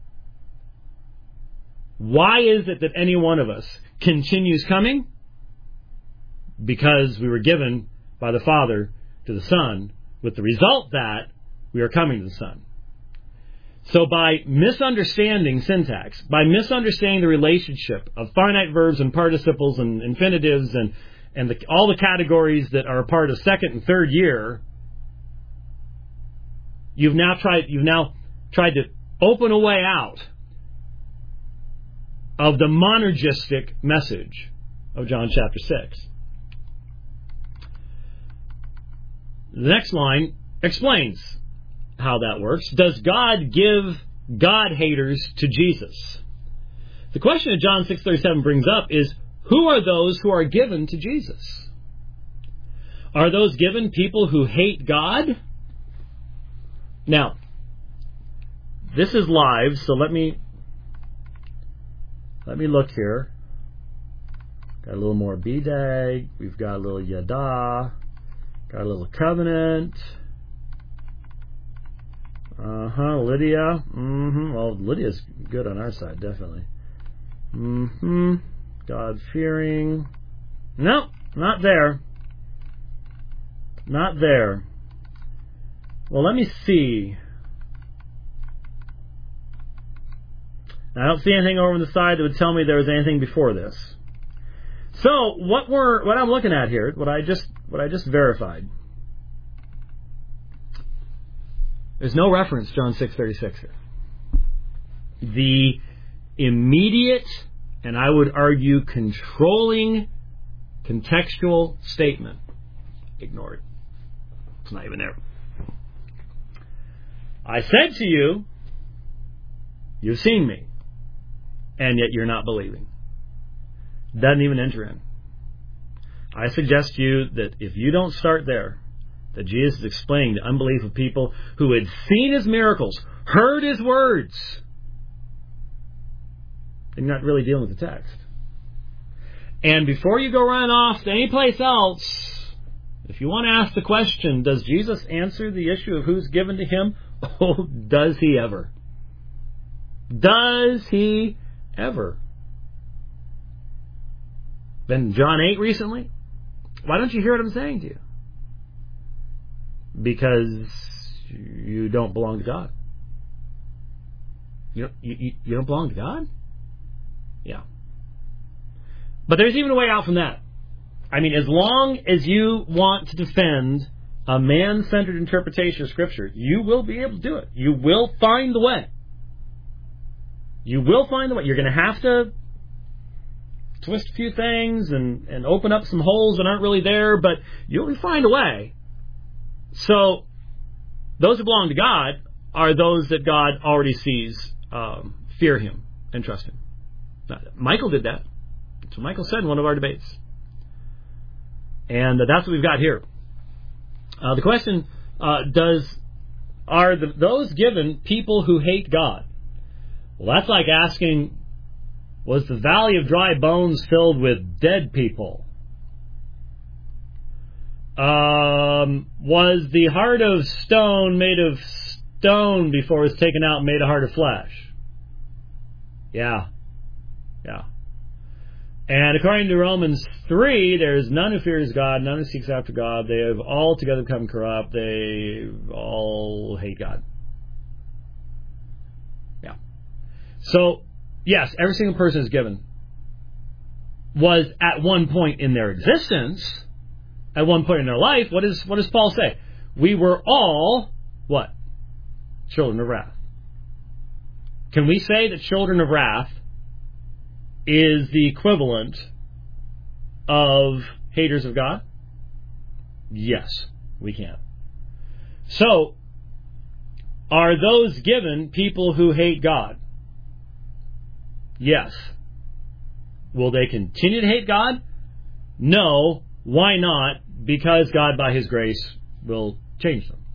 Why is it that any one of us continues coming? Because we were given by the Father to the Son, with the result that we are coming to the Son. So by misunderstanding syntax, by misunderstanding the relationship of finite verbs and participles and infinitives and, and the, all the categories that are a part of second and third year, you've now tried you've now tried to open a way out of the monergistic message of John chapter six. The next line explains how that works. Does God give God-haters to Jesus? The question that John six thirty-seven brings up is, who are those who are given to Jesus? Are those given people who hate God? Now, this is live, so let me let me look here. Got a little more B D A G. We've got a little Yada. Got a little covenant. Uh-huh, Lydia. Mm-hmm. Well, Lydia's good on our side, definitely. Mm-hmm. God-fearing. No, not there. Not there. Well, let me see. I don't see anything over on the side that would tell me there was anything before this. So, what we're, what I'm looking at here, what I just, what I just verified, there's no reference to John six thirty-six here. The immediate, and I would argue controlling, contextual statement, ignored. It's not even there. I said to you, you've seen me, and yet you're not believing. Doesn't even enter in. I suggest to you that if you don't start there, that Jesus is explaining the unbelief of people who had seen his miracles, heard his words, and not really dealing with the text. And before you go run off to any place else, if you want to ask the question, does Jesus answer the issue of who's given to him? Oh, does he ever? Does he ever? Been John eight recently? Why don't you hear what I'm saying to you? Because you don't belong to God. You don't, you, you don't belong to God? Yeah. But there's even a way out from that. I mean, as long as you want to defend a man-centered interpretation of Scripture, you will be able to do it. You will find the way. You will find the way. You're going to have to twist a few things and, and open up some holes that aren't really there, but you'll find a way. So, those who belong to God are those that God already sees um, fear him and trust him. Now, Michael did that. That's what Michael said in one of our debates. And uh, that's what we've got here. Uh, the question, uh, does are the, those given people who hate God? Well, that's like asking, was the valley of dry bones filled with dead people? Um, was the heart of stone made of stone before it was taken out and made a heart of flesh? Yeah. Yeah. And according to Romans three, there is none who fears God, none who seeks after God. They have all together become corrupt. They all hate God. Yeah. So, yes, every single person is given was at one point in their existence, at one point in their life, what is what does Paul say? We were all, what? Children of wrath. Can we say that children of wrath is the equivalent of haters of God? Yes, we can. So, are those given people who hate God? Yes. Will they continue to hate God? No. Why not? Because God, by his grace, will change them.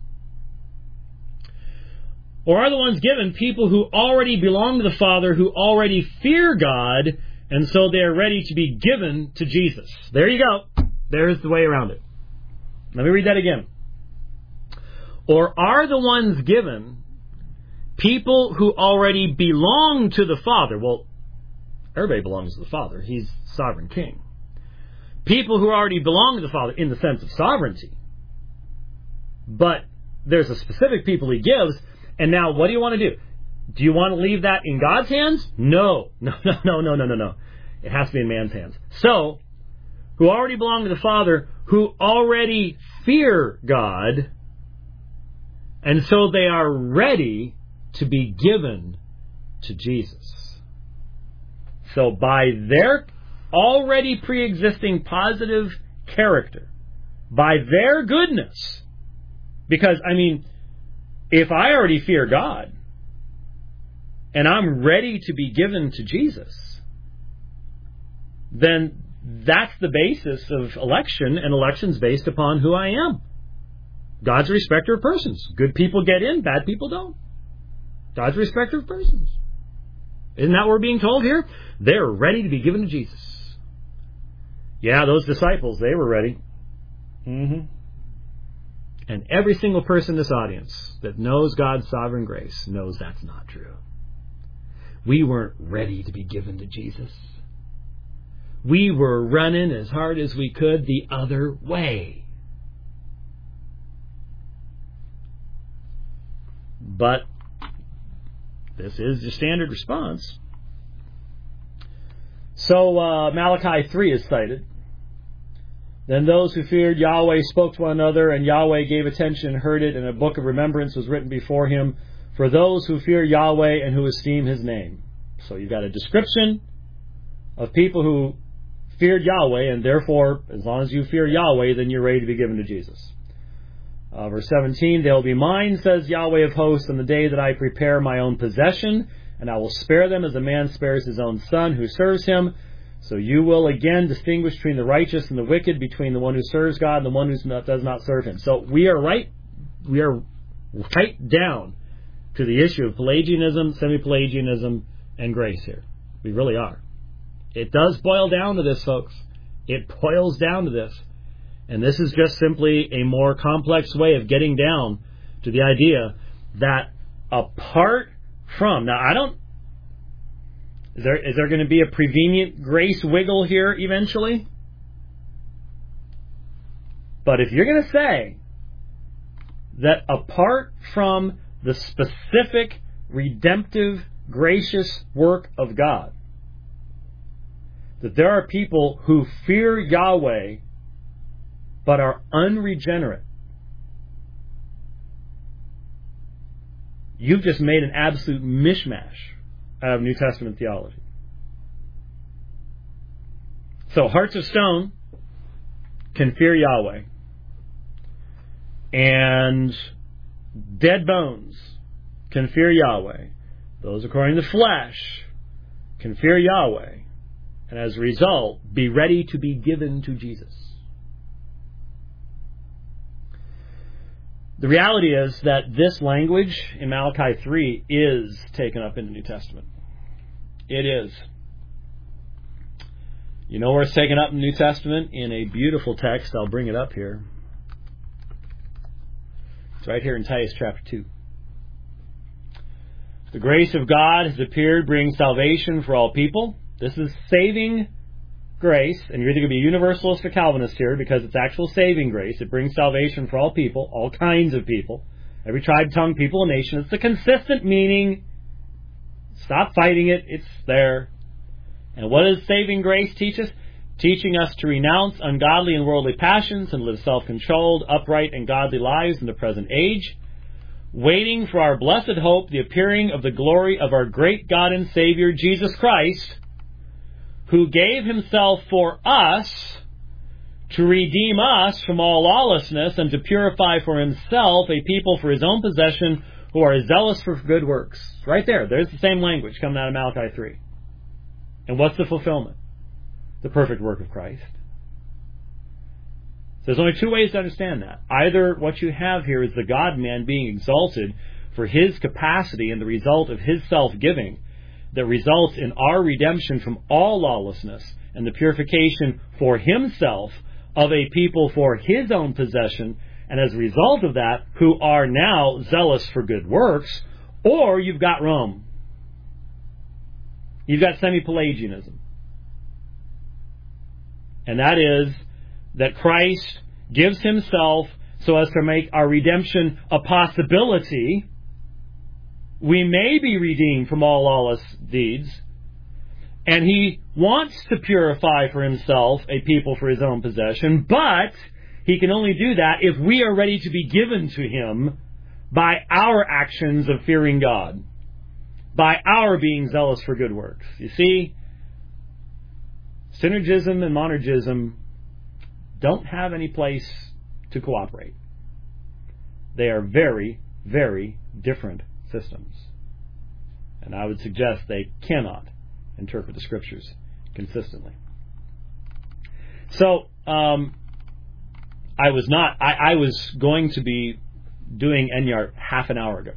Or are the ones given people who already belong to the Father, who already fear God, and so they are ready to be given to Jesus? There you go. There's the way around it. Let me read that again. Or are the ones given people who already belong to the Father? Well, everybody belongs to the Father. He's sovereign king. People who already belong to the Father in the sense of sovereignty. But there's a specific people he gives. And now, what do you want to do? Do you want to leave that in God's hands? No. No, no, no, no, no, no, no. It has to be in man's hands. So, who already belong to the Father, who already fear God, and so they are ready to be given to Jesus. So, by their already pre-existing positive character, by their goodness, because, I mean, if I already fear God, and I'm ready to be given to Jesus, then that's the basis of election, and election's based upon who I am. God's a respecter of persons. Good people get in, bad people don't. God's a respecter of persons. Isn't that what we're being told here? They're ready to be given to Jesus. Yeah, those disciples, they were ready. Mm-hmm. And every single person in this audience that knows God's sovereign grace knows that's not true. We weren't ready to be given to Jesus. We were running as hard as we could the other way. But this is the standard response. So uh, Malachi three is cited. Then those who feared Yahweh spoke to one another, and Yahweh gave attention and heard it, and a book of remembrance was written before him for those who fear Yahweh and who esteem his name. So you've got a description of people who feared Yahweh, and therefore, as long as you fear Yahweh, then you're ready to be given to Jesus. Uh, verse seventeen, they will be mine, says Yahweh of hosts, on the day that I prepare my own possession, and I will spare them as a man spares his own son who serves him. So you will again distinguish between the righteous and the wicked, between the one who serves God and the one who does not serve him. So we are right, we are right down to the issue of Pelagianism, semi-Pelagianism, and grace here. We really are. It does boil down to this, folks. It boils down to this. And this is just simply a more complex way of getting down to the idea that apart from, now I don't, is there, is there going to be a prevenient grace wiggle here eventually? But if you're going to say that apart from the specific redemptive gracious work of God, that there are people who fear Yahweh but are unregenerate, you've just made an absolute mishmash out of New Testament theology. So hearts of stone can fear Yahweh, and dead bones can fear Yahweh. Those according to the flesh can fear Yahweh, and as a result, be ready to be given to Jesus. The reality is that this language in Malachi three is taken up in the New Testament. It is. You know where it's taken up in the New Testament? In a beautiful text. I'll bring it up here. It's right here in Titus chapter two. The grace of God has appeared, bringing salvation for all people. This is saving grace, and you're either going to be a universalist or Calvinist here, because it's actual saving grace. It brings salvation for all people, all kinds of people, every tribe, tongue, people, and nation. It's the consistent meaning. Stop fighting it. It's there. And what does saving grace teach us? Teaching us to renounce ungodly and worldly passions and live self-controlled, upright, and godly lives in the present age, waiting for our blessed hope, the appearing of the glory of our great God and Savior, Jesus Christ, who gave himself for us to redeem us from all lawlessness and to purify for himself a people for his own possession who are zealous for good works. Right there. There's the same language coming out of Malachi three. And what's the fulfillment? The perfect work of Christ. So there's only two ways to understand that. Either what you have here is the God-man being exalted for his capacity and the result of his self-giving, that results in our redemption from all lawlessness and the purification for himself of a people for his own possession, and as a result of that, who are now zealous for good works, or you've got Rome. You've got semi-Pelagianism. And that is that Christ gives himself so as to make our redemption a possibility. We may be redeemed from all lawless deeds, and he wants to purify for himself a people for his own possession, but he can only do that if we are ready to be given to him by our actions of fearing God, by our being zealous for good works. You see, synergism and monergism don't have any place to cooperate. They are very, very different systems. And I would suggest they cannot interpret the Scriptures consistently. So, um, I was not. I, I was going to be doing Enyart half an hour ago.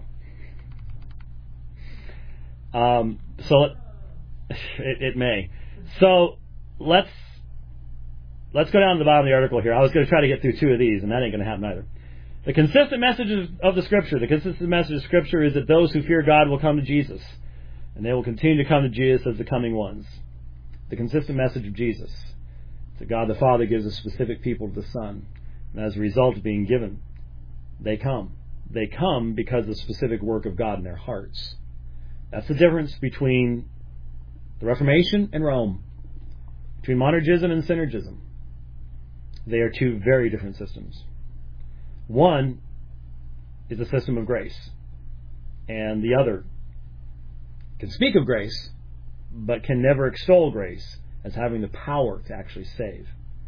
Um, so it, it, it may. So let's let's go down to the bottom of the article here. I was going to try to get through two of these, and that ain't going to happen either. The consistent message of the Scripture, the consistent message of Scripture is that those who fear God will come to Jesus, and they will continue to come to Jesus as the coming ones. The consistent message of Jesus. So God the Father gives a specific people to the Son. And as a result of being given, they come. They come because of the specific work of God in their hearts. That's the difference between the Reformation and Rome. Between monergism and synergism. They are two very different systems. One is a system of grace. And the other can speak of grace, but can never extol grace as having the power to actually save.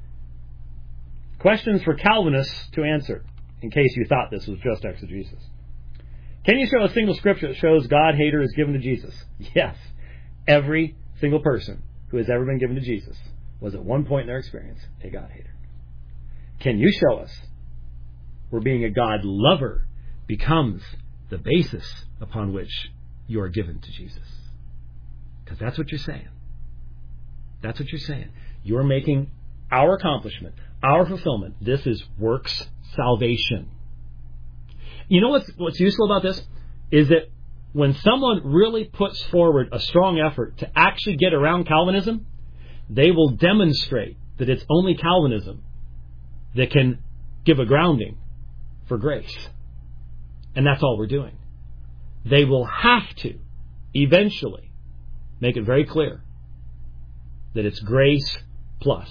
Questions for Calvinists to answer, in case you thought this was just exegesis. Can you show a single scripture that shows God-hater is given to Jesus? Yes. Every single person who has ever been given to Jesus was at one point in their experience a God-hater. Can you show us where being a God-lover becomes the basis upon which you are given to Jesus? Because that's what you're saying. That's what you're saying. You're making our accomplishment, our fulfillment. This is works salvation. You know what's what's useful about this? Is that when someone really puts forward a strong effort to actually get around Calvinism, they will demonstrate that it's only Calvinism that can give a grounding for grace. And that's all we're doing. They will have to eventually make it very clear that it's grace plus.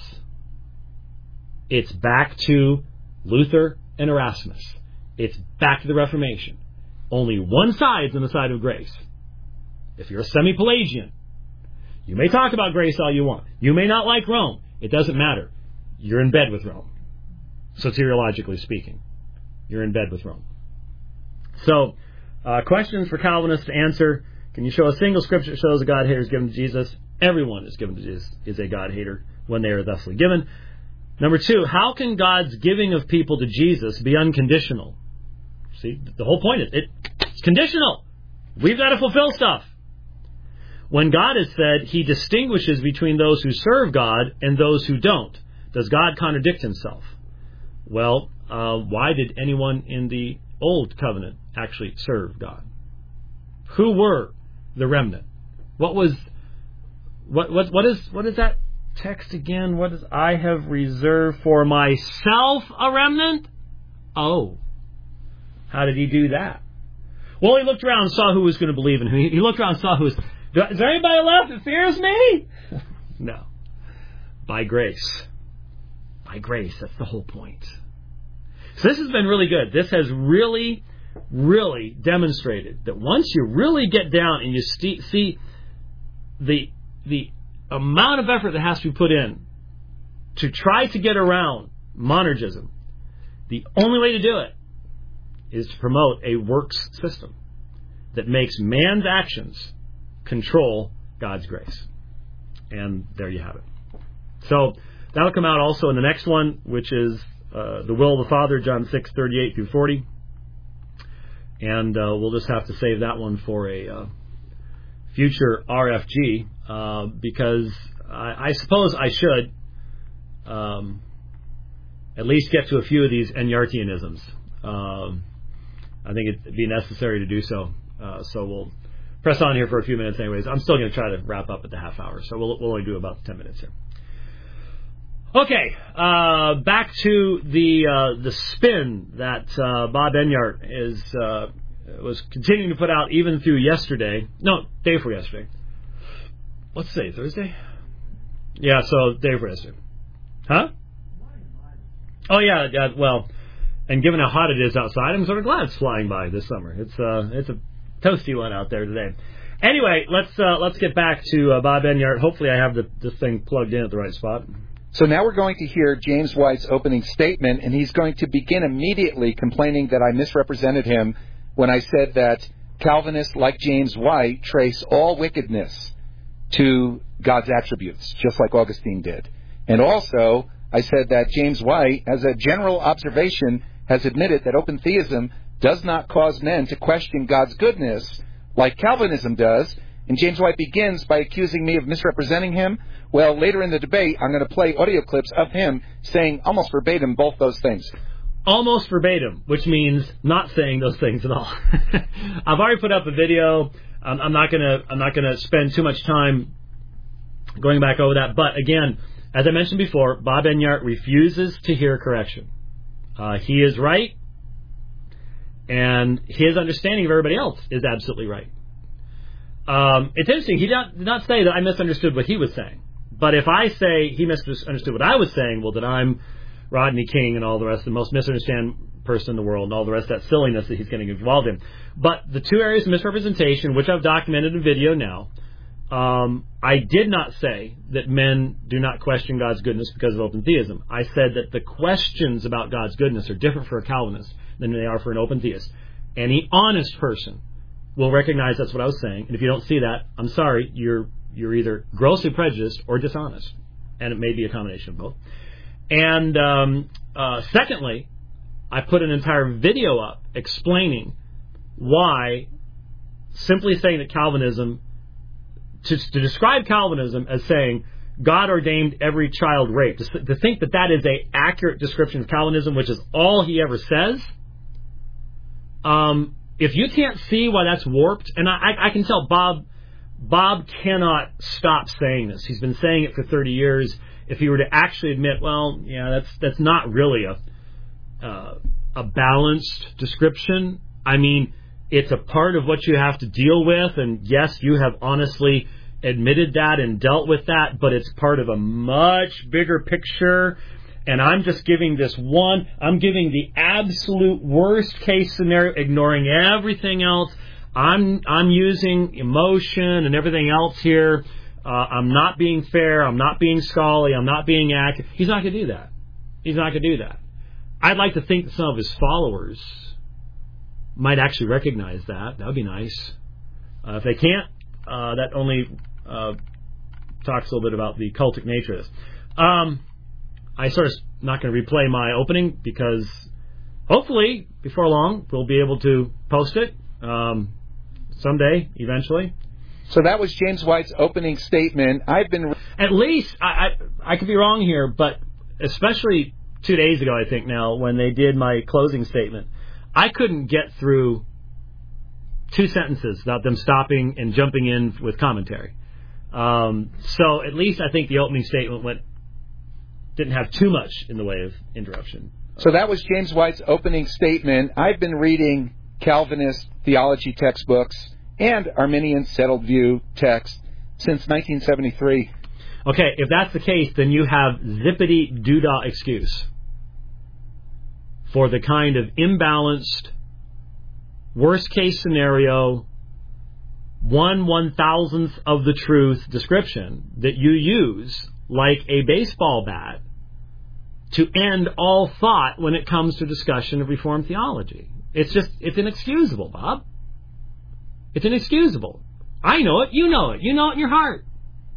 It's back to Luther and Erasmus. It's back to the Reformation. Only one side is on the side of grace. If you're a semi-Pelagian, you may talk about grace all you want. You may not like Rome. It doesn't matter. You're in bed with Rome. Soteriologically speaking. You're in bed with Rome. So, uh, questions for Calvinists to answer. Can you show a single scripture that shows a God-hater is given to Jesus? Everyone is given to Jesus is a God-hater when they are thusly given. Number two, how can God's giving of people to Jesus be unconditional? See, the whole point is it, it's conditional. We've got to fulfill stuff. When God has said He distinguishes between those who serve God and those who don't, does God contradict Himself? Well, uh, why did anyone in the Old Covenant actually serve God? Who were the remnant? What was what what what is what is that text again? What is I have reserved for myself a remnant? Oh, how did He do that? Well, He looked around and saw who was going to believe in Him. He looked around and saw who was. Is there anybody left that fears me? No. By grace. By grace. That's the whole point. So this has been really good. This has really, really demonstrated that once you really get down and you st- see the the amount of effort that has to be put in to try to get around monergism, the only way to do it is to promote a works system that makes man's actions control God's grace. And there you have it. So that'll come out also in the next one, which is uh, the will of the Father, John six, thirty-eight through forty. And uh, we'll just have to save that one for a uh, future R F G, uh, because I, I suppose I should um, at least get to a few of these Enyartianisms. Um, I think it'd be necessary to do so. Uh, so we'll press on here for a few minutes anyways. I'm still going to try to wrap up at the half hour, so we'll, we'll only do about ten minutes here. Okay, uh, back to the uh, the spin that uh, Bob Enyart is uh, was continuing to put out even through yesterday. No, day before yesterday. What's today? Thursday? Yeah, so day before yesterday. Huh? Oh yeah, yeah. Well, and given how hot it is outside, I'm sort of glad it's flying by this summer. It's uh, it's a toasty one out there today. Anyway, let's uh, let's get back to uh, Bob Enyart. Hopefully, I have the, this thing plugged in at the right spot. So now we're going to hear James White's opening statement, and he's going to begin immediately complaining that I misrepresented him when I said that Calvinists, like James White, trace all wickedness to God's attributes, just like Augustine did. And also, I said that James White, as a general observation, has admitted that open theism does not cause men to question God's goodness like Calvinism does. And James White begins by accusing me of misrepresenting him. Well, later in the debate, I'm going to play audio clips of him saying almost verbatim both those things. Almost verbatim, which means not saying those things at all. I've already put up a video. Um, I'm not going to I'm not going to spend too much time going back over that. But again, as I mentioned before, Bob Enyart refuses to hear correction. Uh, he is right, and his understanding of everybody else is absolutely right. Um, it's interesting. He did not, did not say that I misunderstood what he was saying. But if I say he misunderstood what I was saying, well, then I'm Rodney King and all the rest, the most misunderstood person in the world, and all the rest of that silliness that he's getting involved in. But the two areas of misrepresentation, which I've documented in video now, um, I did not say that men do not question God's goodness because of open theism. I said that the questions about God's goodness are different for a Calvinist than they are for an open theist. Any honest person will recognize that's what I was saying. And if you don't see that, I'm sorry, you're you're either grossly prejudiced or dishonest. And it may be a combination of both. And um, uh, secondly, I put an entire video up explaining why simply saying that Calvinism, to, to describe Calvinism as saying God ordained every child raped, to, to think that that is an accurate description of Calvinism, which is all he ever says, um, if you can't see why that's warped, and I, I can tell Bob, Bob cannot stop saying this. He's been saying it for thirty years. If he were to actually admit, well, yeah, that's that's not really a uh, a balanced description. I mean, it's a part of what you have to deal with, and yes, you have honestly admitted that and dealt with that, but it's part of a much bigger picture. And I'm just giving this one, I'm giving the absolute worst case scenario, ignoring everything else. I'm I'm using emotion and everything else here. Uh, I'm not being fair. I'm not being scholarly. I'm not being accurate. He's not going to do that. He's not going to do that. I'd like to think that some of his followers might actually recognize that. That would be nice. Uh, if they can't, uh, that only uh, talks a little bit about the cultic nature of this. Um, I sort of not going to replay my opening because hopefully before long we'll be able to post it um, someday, eventually. So that was James White's opening statement. I've been... At least, I, I, I could be wrong here, but especially two days ago, I think now, when they did my closing statement, I couldn't get through two sentences without them stopping and jumping in with commentary. Um, so at least I think the opening statement went didn't have too much in the way of interruption. So that was James White's opening statement. I've been reading Calvinist theology textbooks and Arminian settled view text since nineteen seventy-three. Okay, if that's the case, then you have zippity-doo-dah excuse for the kind of imbalanced, worst-case scenario, one one-thousandth of the truth description that you use like a baseball bat to end all thought when it comes to discussion of Reformed theology. It's just, it's inexcusable, Bob. It's inexcusable. I know it. You know it. You know it in your heart.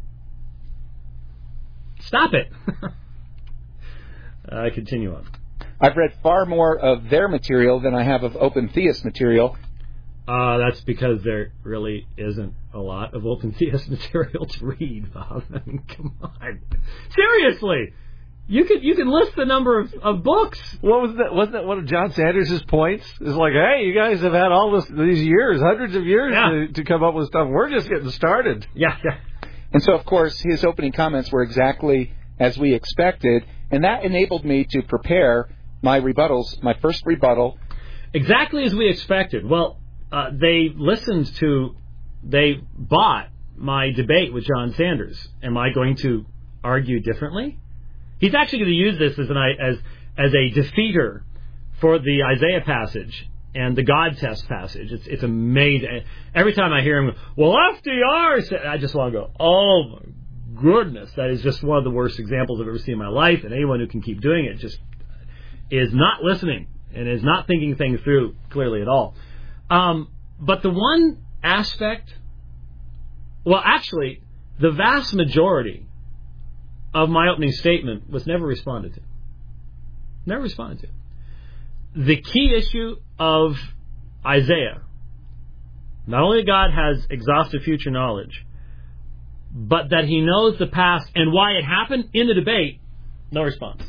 Stop it. I uh, continue on. I've read far more of their material than I have of open theist material. Uh, that's because there really isn't a lot of open theist material to read, Bob. I mean, come on. Seriously. You could you can list the number of, of books. What was that? Wasn't that one of John Sanders' points? It's like, hey, you guys have had all this these years, hundreds of years yeah. to, to come up with stuff. We're just getting started. Yeah, yeah. And so, of course, his opening comments were exactly as we expected, and that enabled me to prepare my rebuttals, my first rebuttal. Exactly as we expected. Well, uh, they listened to, they bought my debate with John Sanders. Am I going to argue differently? He's actually going to use this as an as as a defeater for the Isaiah passage and the God test passage. It's it's amazing. Every time I hear him, well, F D R said, I just want to go, oh my goodness, that is just one of the worst examples I've ever seen in my life. And anyone who can keep doing it just is not listening and is not thinking things through clearly at all. Um, but the one aspect, well, actually, the vast majority of my opening statement was never responded to. Never responded to. The key issue of Isaiah, not only that God has exhaustive future knowledge, but that he knows the past and why it happened in the debate, no response.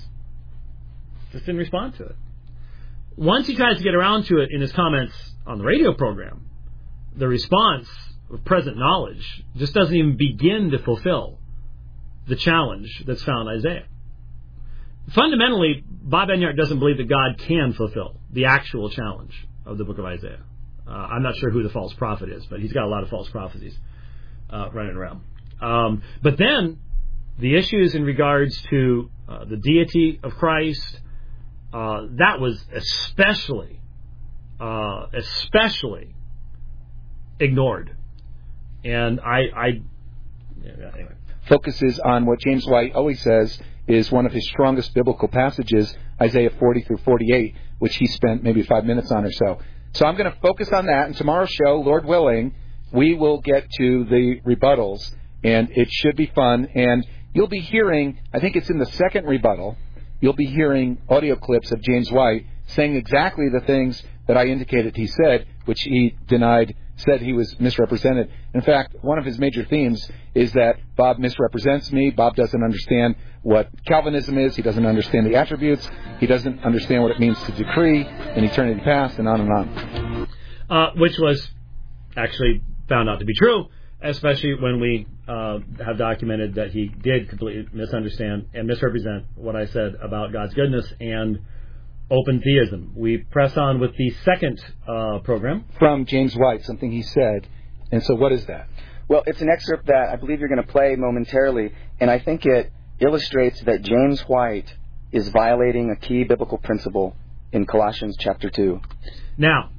Just didn't respond to it. Once he tries to get around to it in his comments on the radio program, the response of present knowledge just doesn't even begin to fulfill the challenge that's found in Isaiah. Fundamentally, Bob Enyart doesn't believe that God can fulfill the actual challenge of the book of Isaiah. Uh, I'm not sure who the false prophet is, but he's got a lot of false prophecies uh, running around. Um, but then, the issues in regards to uh, the deity of Christ, uh, that was especially, uh, especially ignored. And I, I yeah, anyway. Focuses on what James White always says is one of his strongest biblical passages, Isaiah forty through forty-eight, which he spent maybe five minutes on or so. So I'm going to focus on that, and tomorrow's show, Lord willing, we will get to the rebuttals, and it should be fun. And you'll be hearing, I think it's in the second rebuttal, you'll be hearing audio clips of James White saying exactly the things that I indicated he said, which he denied, said he was misrepresented. In fact, one of his major themes is that Bob misrepresents me. Bob doesn't understand what Calvinism is. He doesn't understand the attributes. He doesn't understand what it means to decree in eternity past, and on and on. Uh, which was actually found out to be true, especially when we uh, have documented that he did completely misunderstand and misrepresent what I said about God's goodness and open theism. We press on with the second uh, program. From James White, something he said. And so what is that? Well, it's an excerpt that I believe you're going to play momentarily, and I think it illustrates that James White is violating a key biblical principle in Colossians chapter two. Now,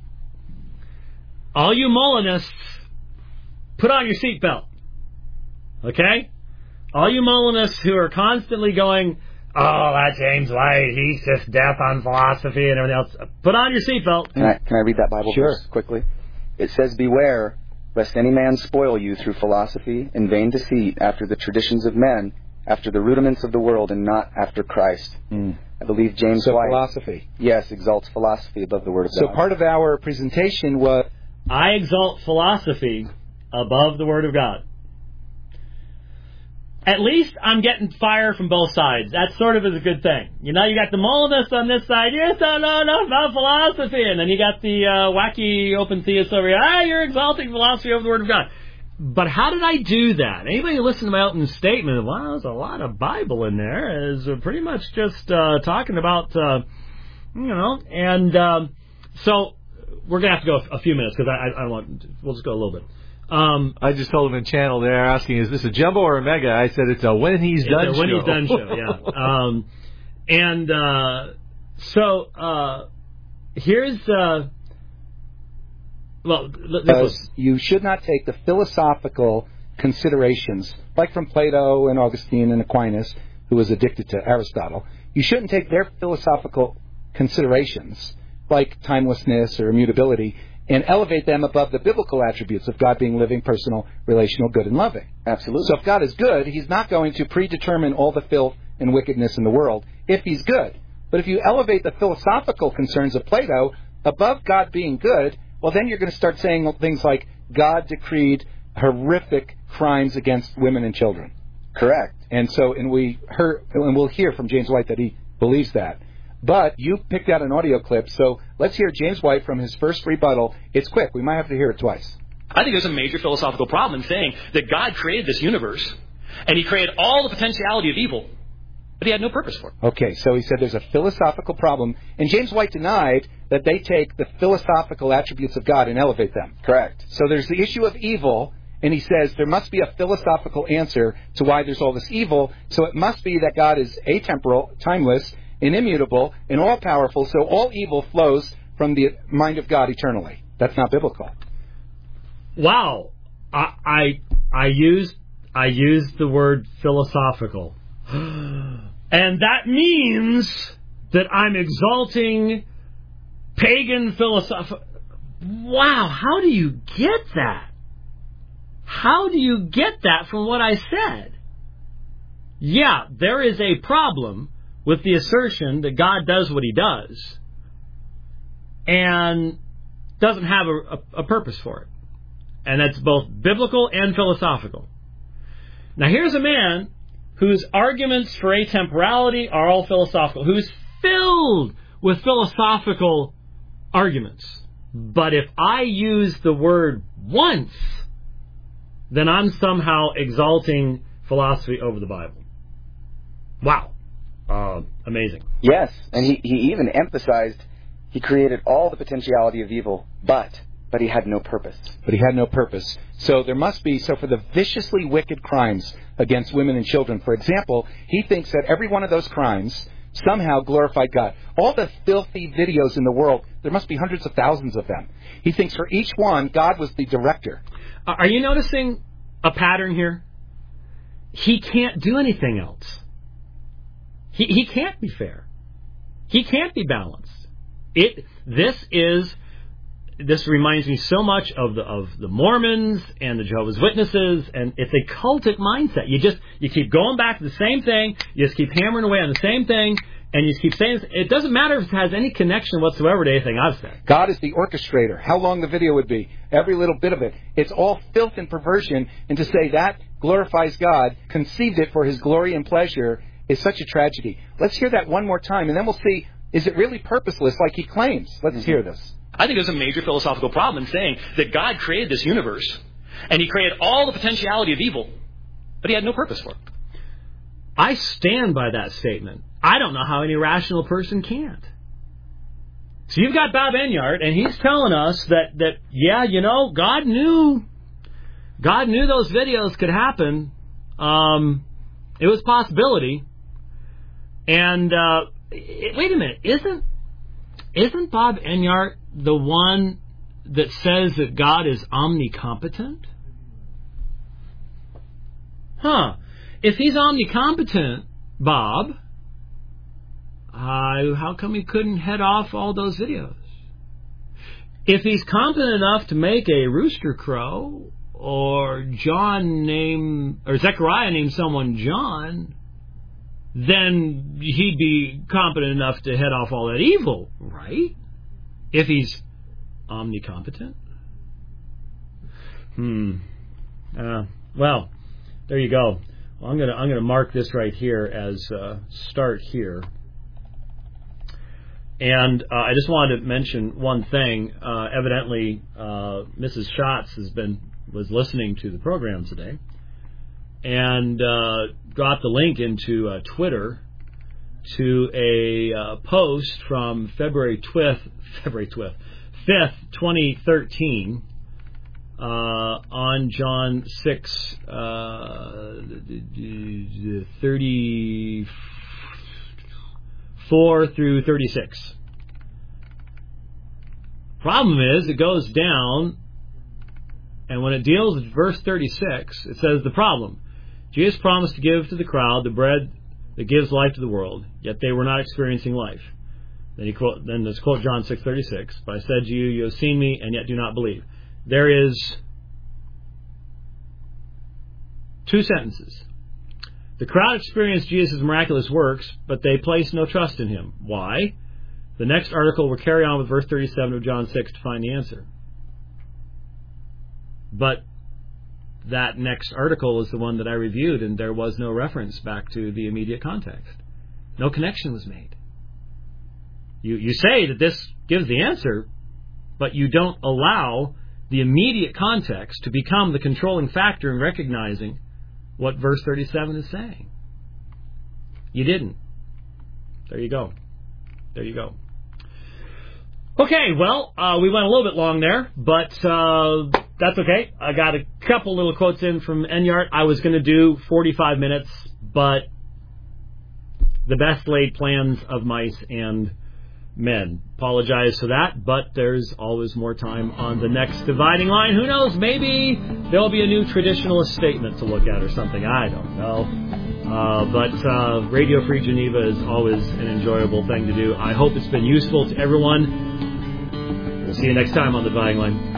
all you Molinists, put on your seatbelt. Okay? All you Molinists who are constantly going, oh, that James White, he's just deaf on philosophy and everything else. Put on your seatbelt. Can I, can I read that Bible sure. verse quickly? It says, beware, lest any man spoil you through philosophy and vain deceit after the traditions of men, after the rudiments of the world, and not after Christ. Mm. I believe James so White, philosophy. Yes, exalts philosophy above the Word of so God. So part of our presentation was... I exalt philosophy above the Word of God. At least I'm getting fire from both sides. That sort of is a good thing. You know, you got the Molinists on this side. Yes, no, no, no, about philosophy. And then you got the uh, wacky open theists over here. Ah, you're exalting philosophy over the Word of God. But how did I do that? Anybody who listened to my opening statement, wow, there's a lot of Bible in there, is pretty much just uh, talking about, uh, you know, and um, so we're going to have to go a few minutes because I, I, I don't want, we'll just go a little bit. Um, I just told him in channel there asking, is this a jumbo or a mega? I said it's a when he's done a show. When he's done show, yeah. um, and uh, so uh, here's, uh, well, this was, you should not take the philosophical considerations, like from Plato and Augustine and Aquinas, who was addicted to Aristotle. You shouldn't take their philosophical considerations, like timelessness or immutability, and elevate them above the biblical attributes of God being living, personal, relational, good, and loving. Absolutely. So if God is good, he's not going to predetermine all the filth and wickedness in the world if he's good. But if you elevate the philosophical concerns of Plato above God being good, well, then you're going to start saying things like God decreed horrific crimes against women and children. Correct. And so, and we heard, and we'll hear from James White that he believes that. But you picked out an audio clip, so let's hear James White from his first rebuttal. It's quick. We might have to hear it twice. I think there's a major philosophical problem in saying that God created this universe, and he created all the potentiality of evil, but he had no purpose for it. Okay, so he said there's a philosophical problem, and James White denied that they take the philosophical attributes of God and elevate them. Correct. So there's the issue of evil, and he says there must be a philosophical answer to why there's all this evil, so it must be that God is atemporal, timeless, and immutable, and all-powerful, so all evil flows from the mind of God eternally. That's not biblical. Wow. I I, I used I used the word philosophical. And that means that I'm exalting pagan philosophy. Wow, how do you get that? How do you get that from what I said? yeah, there is a problem with the assertion that God does what he does and doesn't have a, a, a purpose for it. And that's both biblical and philosophical. Now here's a man whose arguments for atemporality are all philosophical, who's filled with philosophical arguments. But if I use the word once, then I'm somehow exalting philosophy over the Bible. Wow. Uh, amazing. Yes, and he, he even emphasized he created all the potentiality of evil, but but he had no purpose. But he had no purpose. So there must be, so for the viciously wicked crimes against women and children, for example, he thinks that every one of those crimes somehow glorified God. All the filthy videos in the world, there must be hundreds of thousands of them. He thinks for each one, God was the director. Are you noticing a pattern here? He can't do anything else. He he can't be fair. He can't be balanced. It this is this reminds me so much of the of the Mormons and the Jehovah's Witnesses, and it's a cultic mindset. You just you keep going back to the same thing, you just keep hammering away on the same thing, and you just keep saying it doesn't matter if it has any connection whatsoever to anything I've said. God is the orchestrator. How long the video would be, every little bit of it. It's all filth and perversion, and to say that glorifies God, conceived it for his glory and pleasure, is such a tragedy. Let's hear that one more time, and then we'll see, is it really purposeless like he claims? Let's mm-hmm. hear this. I think there's a major philosophical problem in saying that God created this universe, and he created all the potentiality of evil, but he had no purpose for it. I stand by that statement. I don't know how any rational person can't. So you've got Bob Enyart, and he's telling us that, that yeah, you know, God knew, God knew those videos could happen. Um, it was a possibility. And uh, wait a minute, isn't isn't Bob Enyart the one that says that God is omnicompetent? Huh. If he's omnicompetent, Bob, uh, how come he couldn't head off all those videos? If he's competent enough to make a rooster crow, or John name, or Zechariah name someone John, then he'd be competent enough to head off all that evil, right? If he's omnicompetent. Hmm. Uh, well, there you go. Well, I'm gonna I'm gonna mark this right here as uh, start here. And uh, I just wanted to mention one thing. Uh, evidently, uh, Missus Schatz has been was listening to the program today, and uh, dropped a link into uh, Twitter to a uh, post from February fifth, February fifth, twenty thirteen, uh, on John six, uh, thirty-four through thirty-six. Problem is, it goes down, and when it deals with verse thirty-six, it says the problem. Jesus promised to give to the crowd the bread that gives life to the world, yet they were not experiencing life. Then he quote, then let's quote John six thirty-six. But I said to you, you have seen me, and yet do not believe. There is two sentences. The crowd experienced Jesus' miraculous works, but they placed no trust in him. Why? The next article will carry on with verse thirty-seven of John six to find the answer. But that next article is the one that I reviewed, and there was no reference back to the immediate context. No connection was made. You you say that this gives the answer, but you don't allow the immediate context to become the controlling factor in recognizing what verse thirty-seven is saying. You didn't. There you go. There you go. Okay, well, uh, we went a little bit long there, but uh, that's okay. I got a couple little quotes in from Enyart. I was going to do forty-five minutes, but the best laid plans of mice and men. Apologize for that, but there's always more time on the next dividing line. Who knows? Maybe there'll be a new traditionalist statement to look at or something. I don't know. Uh, but uh, Radio Free Geneva is always an enjoyable thing to do. I hope it's been useful to everyone. We'll see you next time on the dividing line.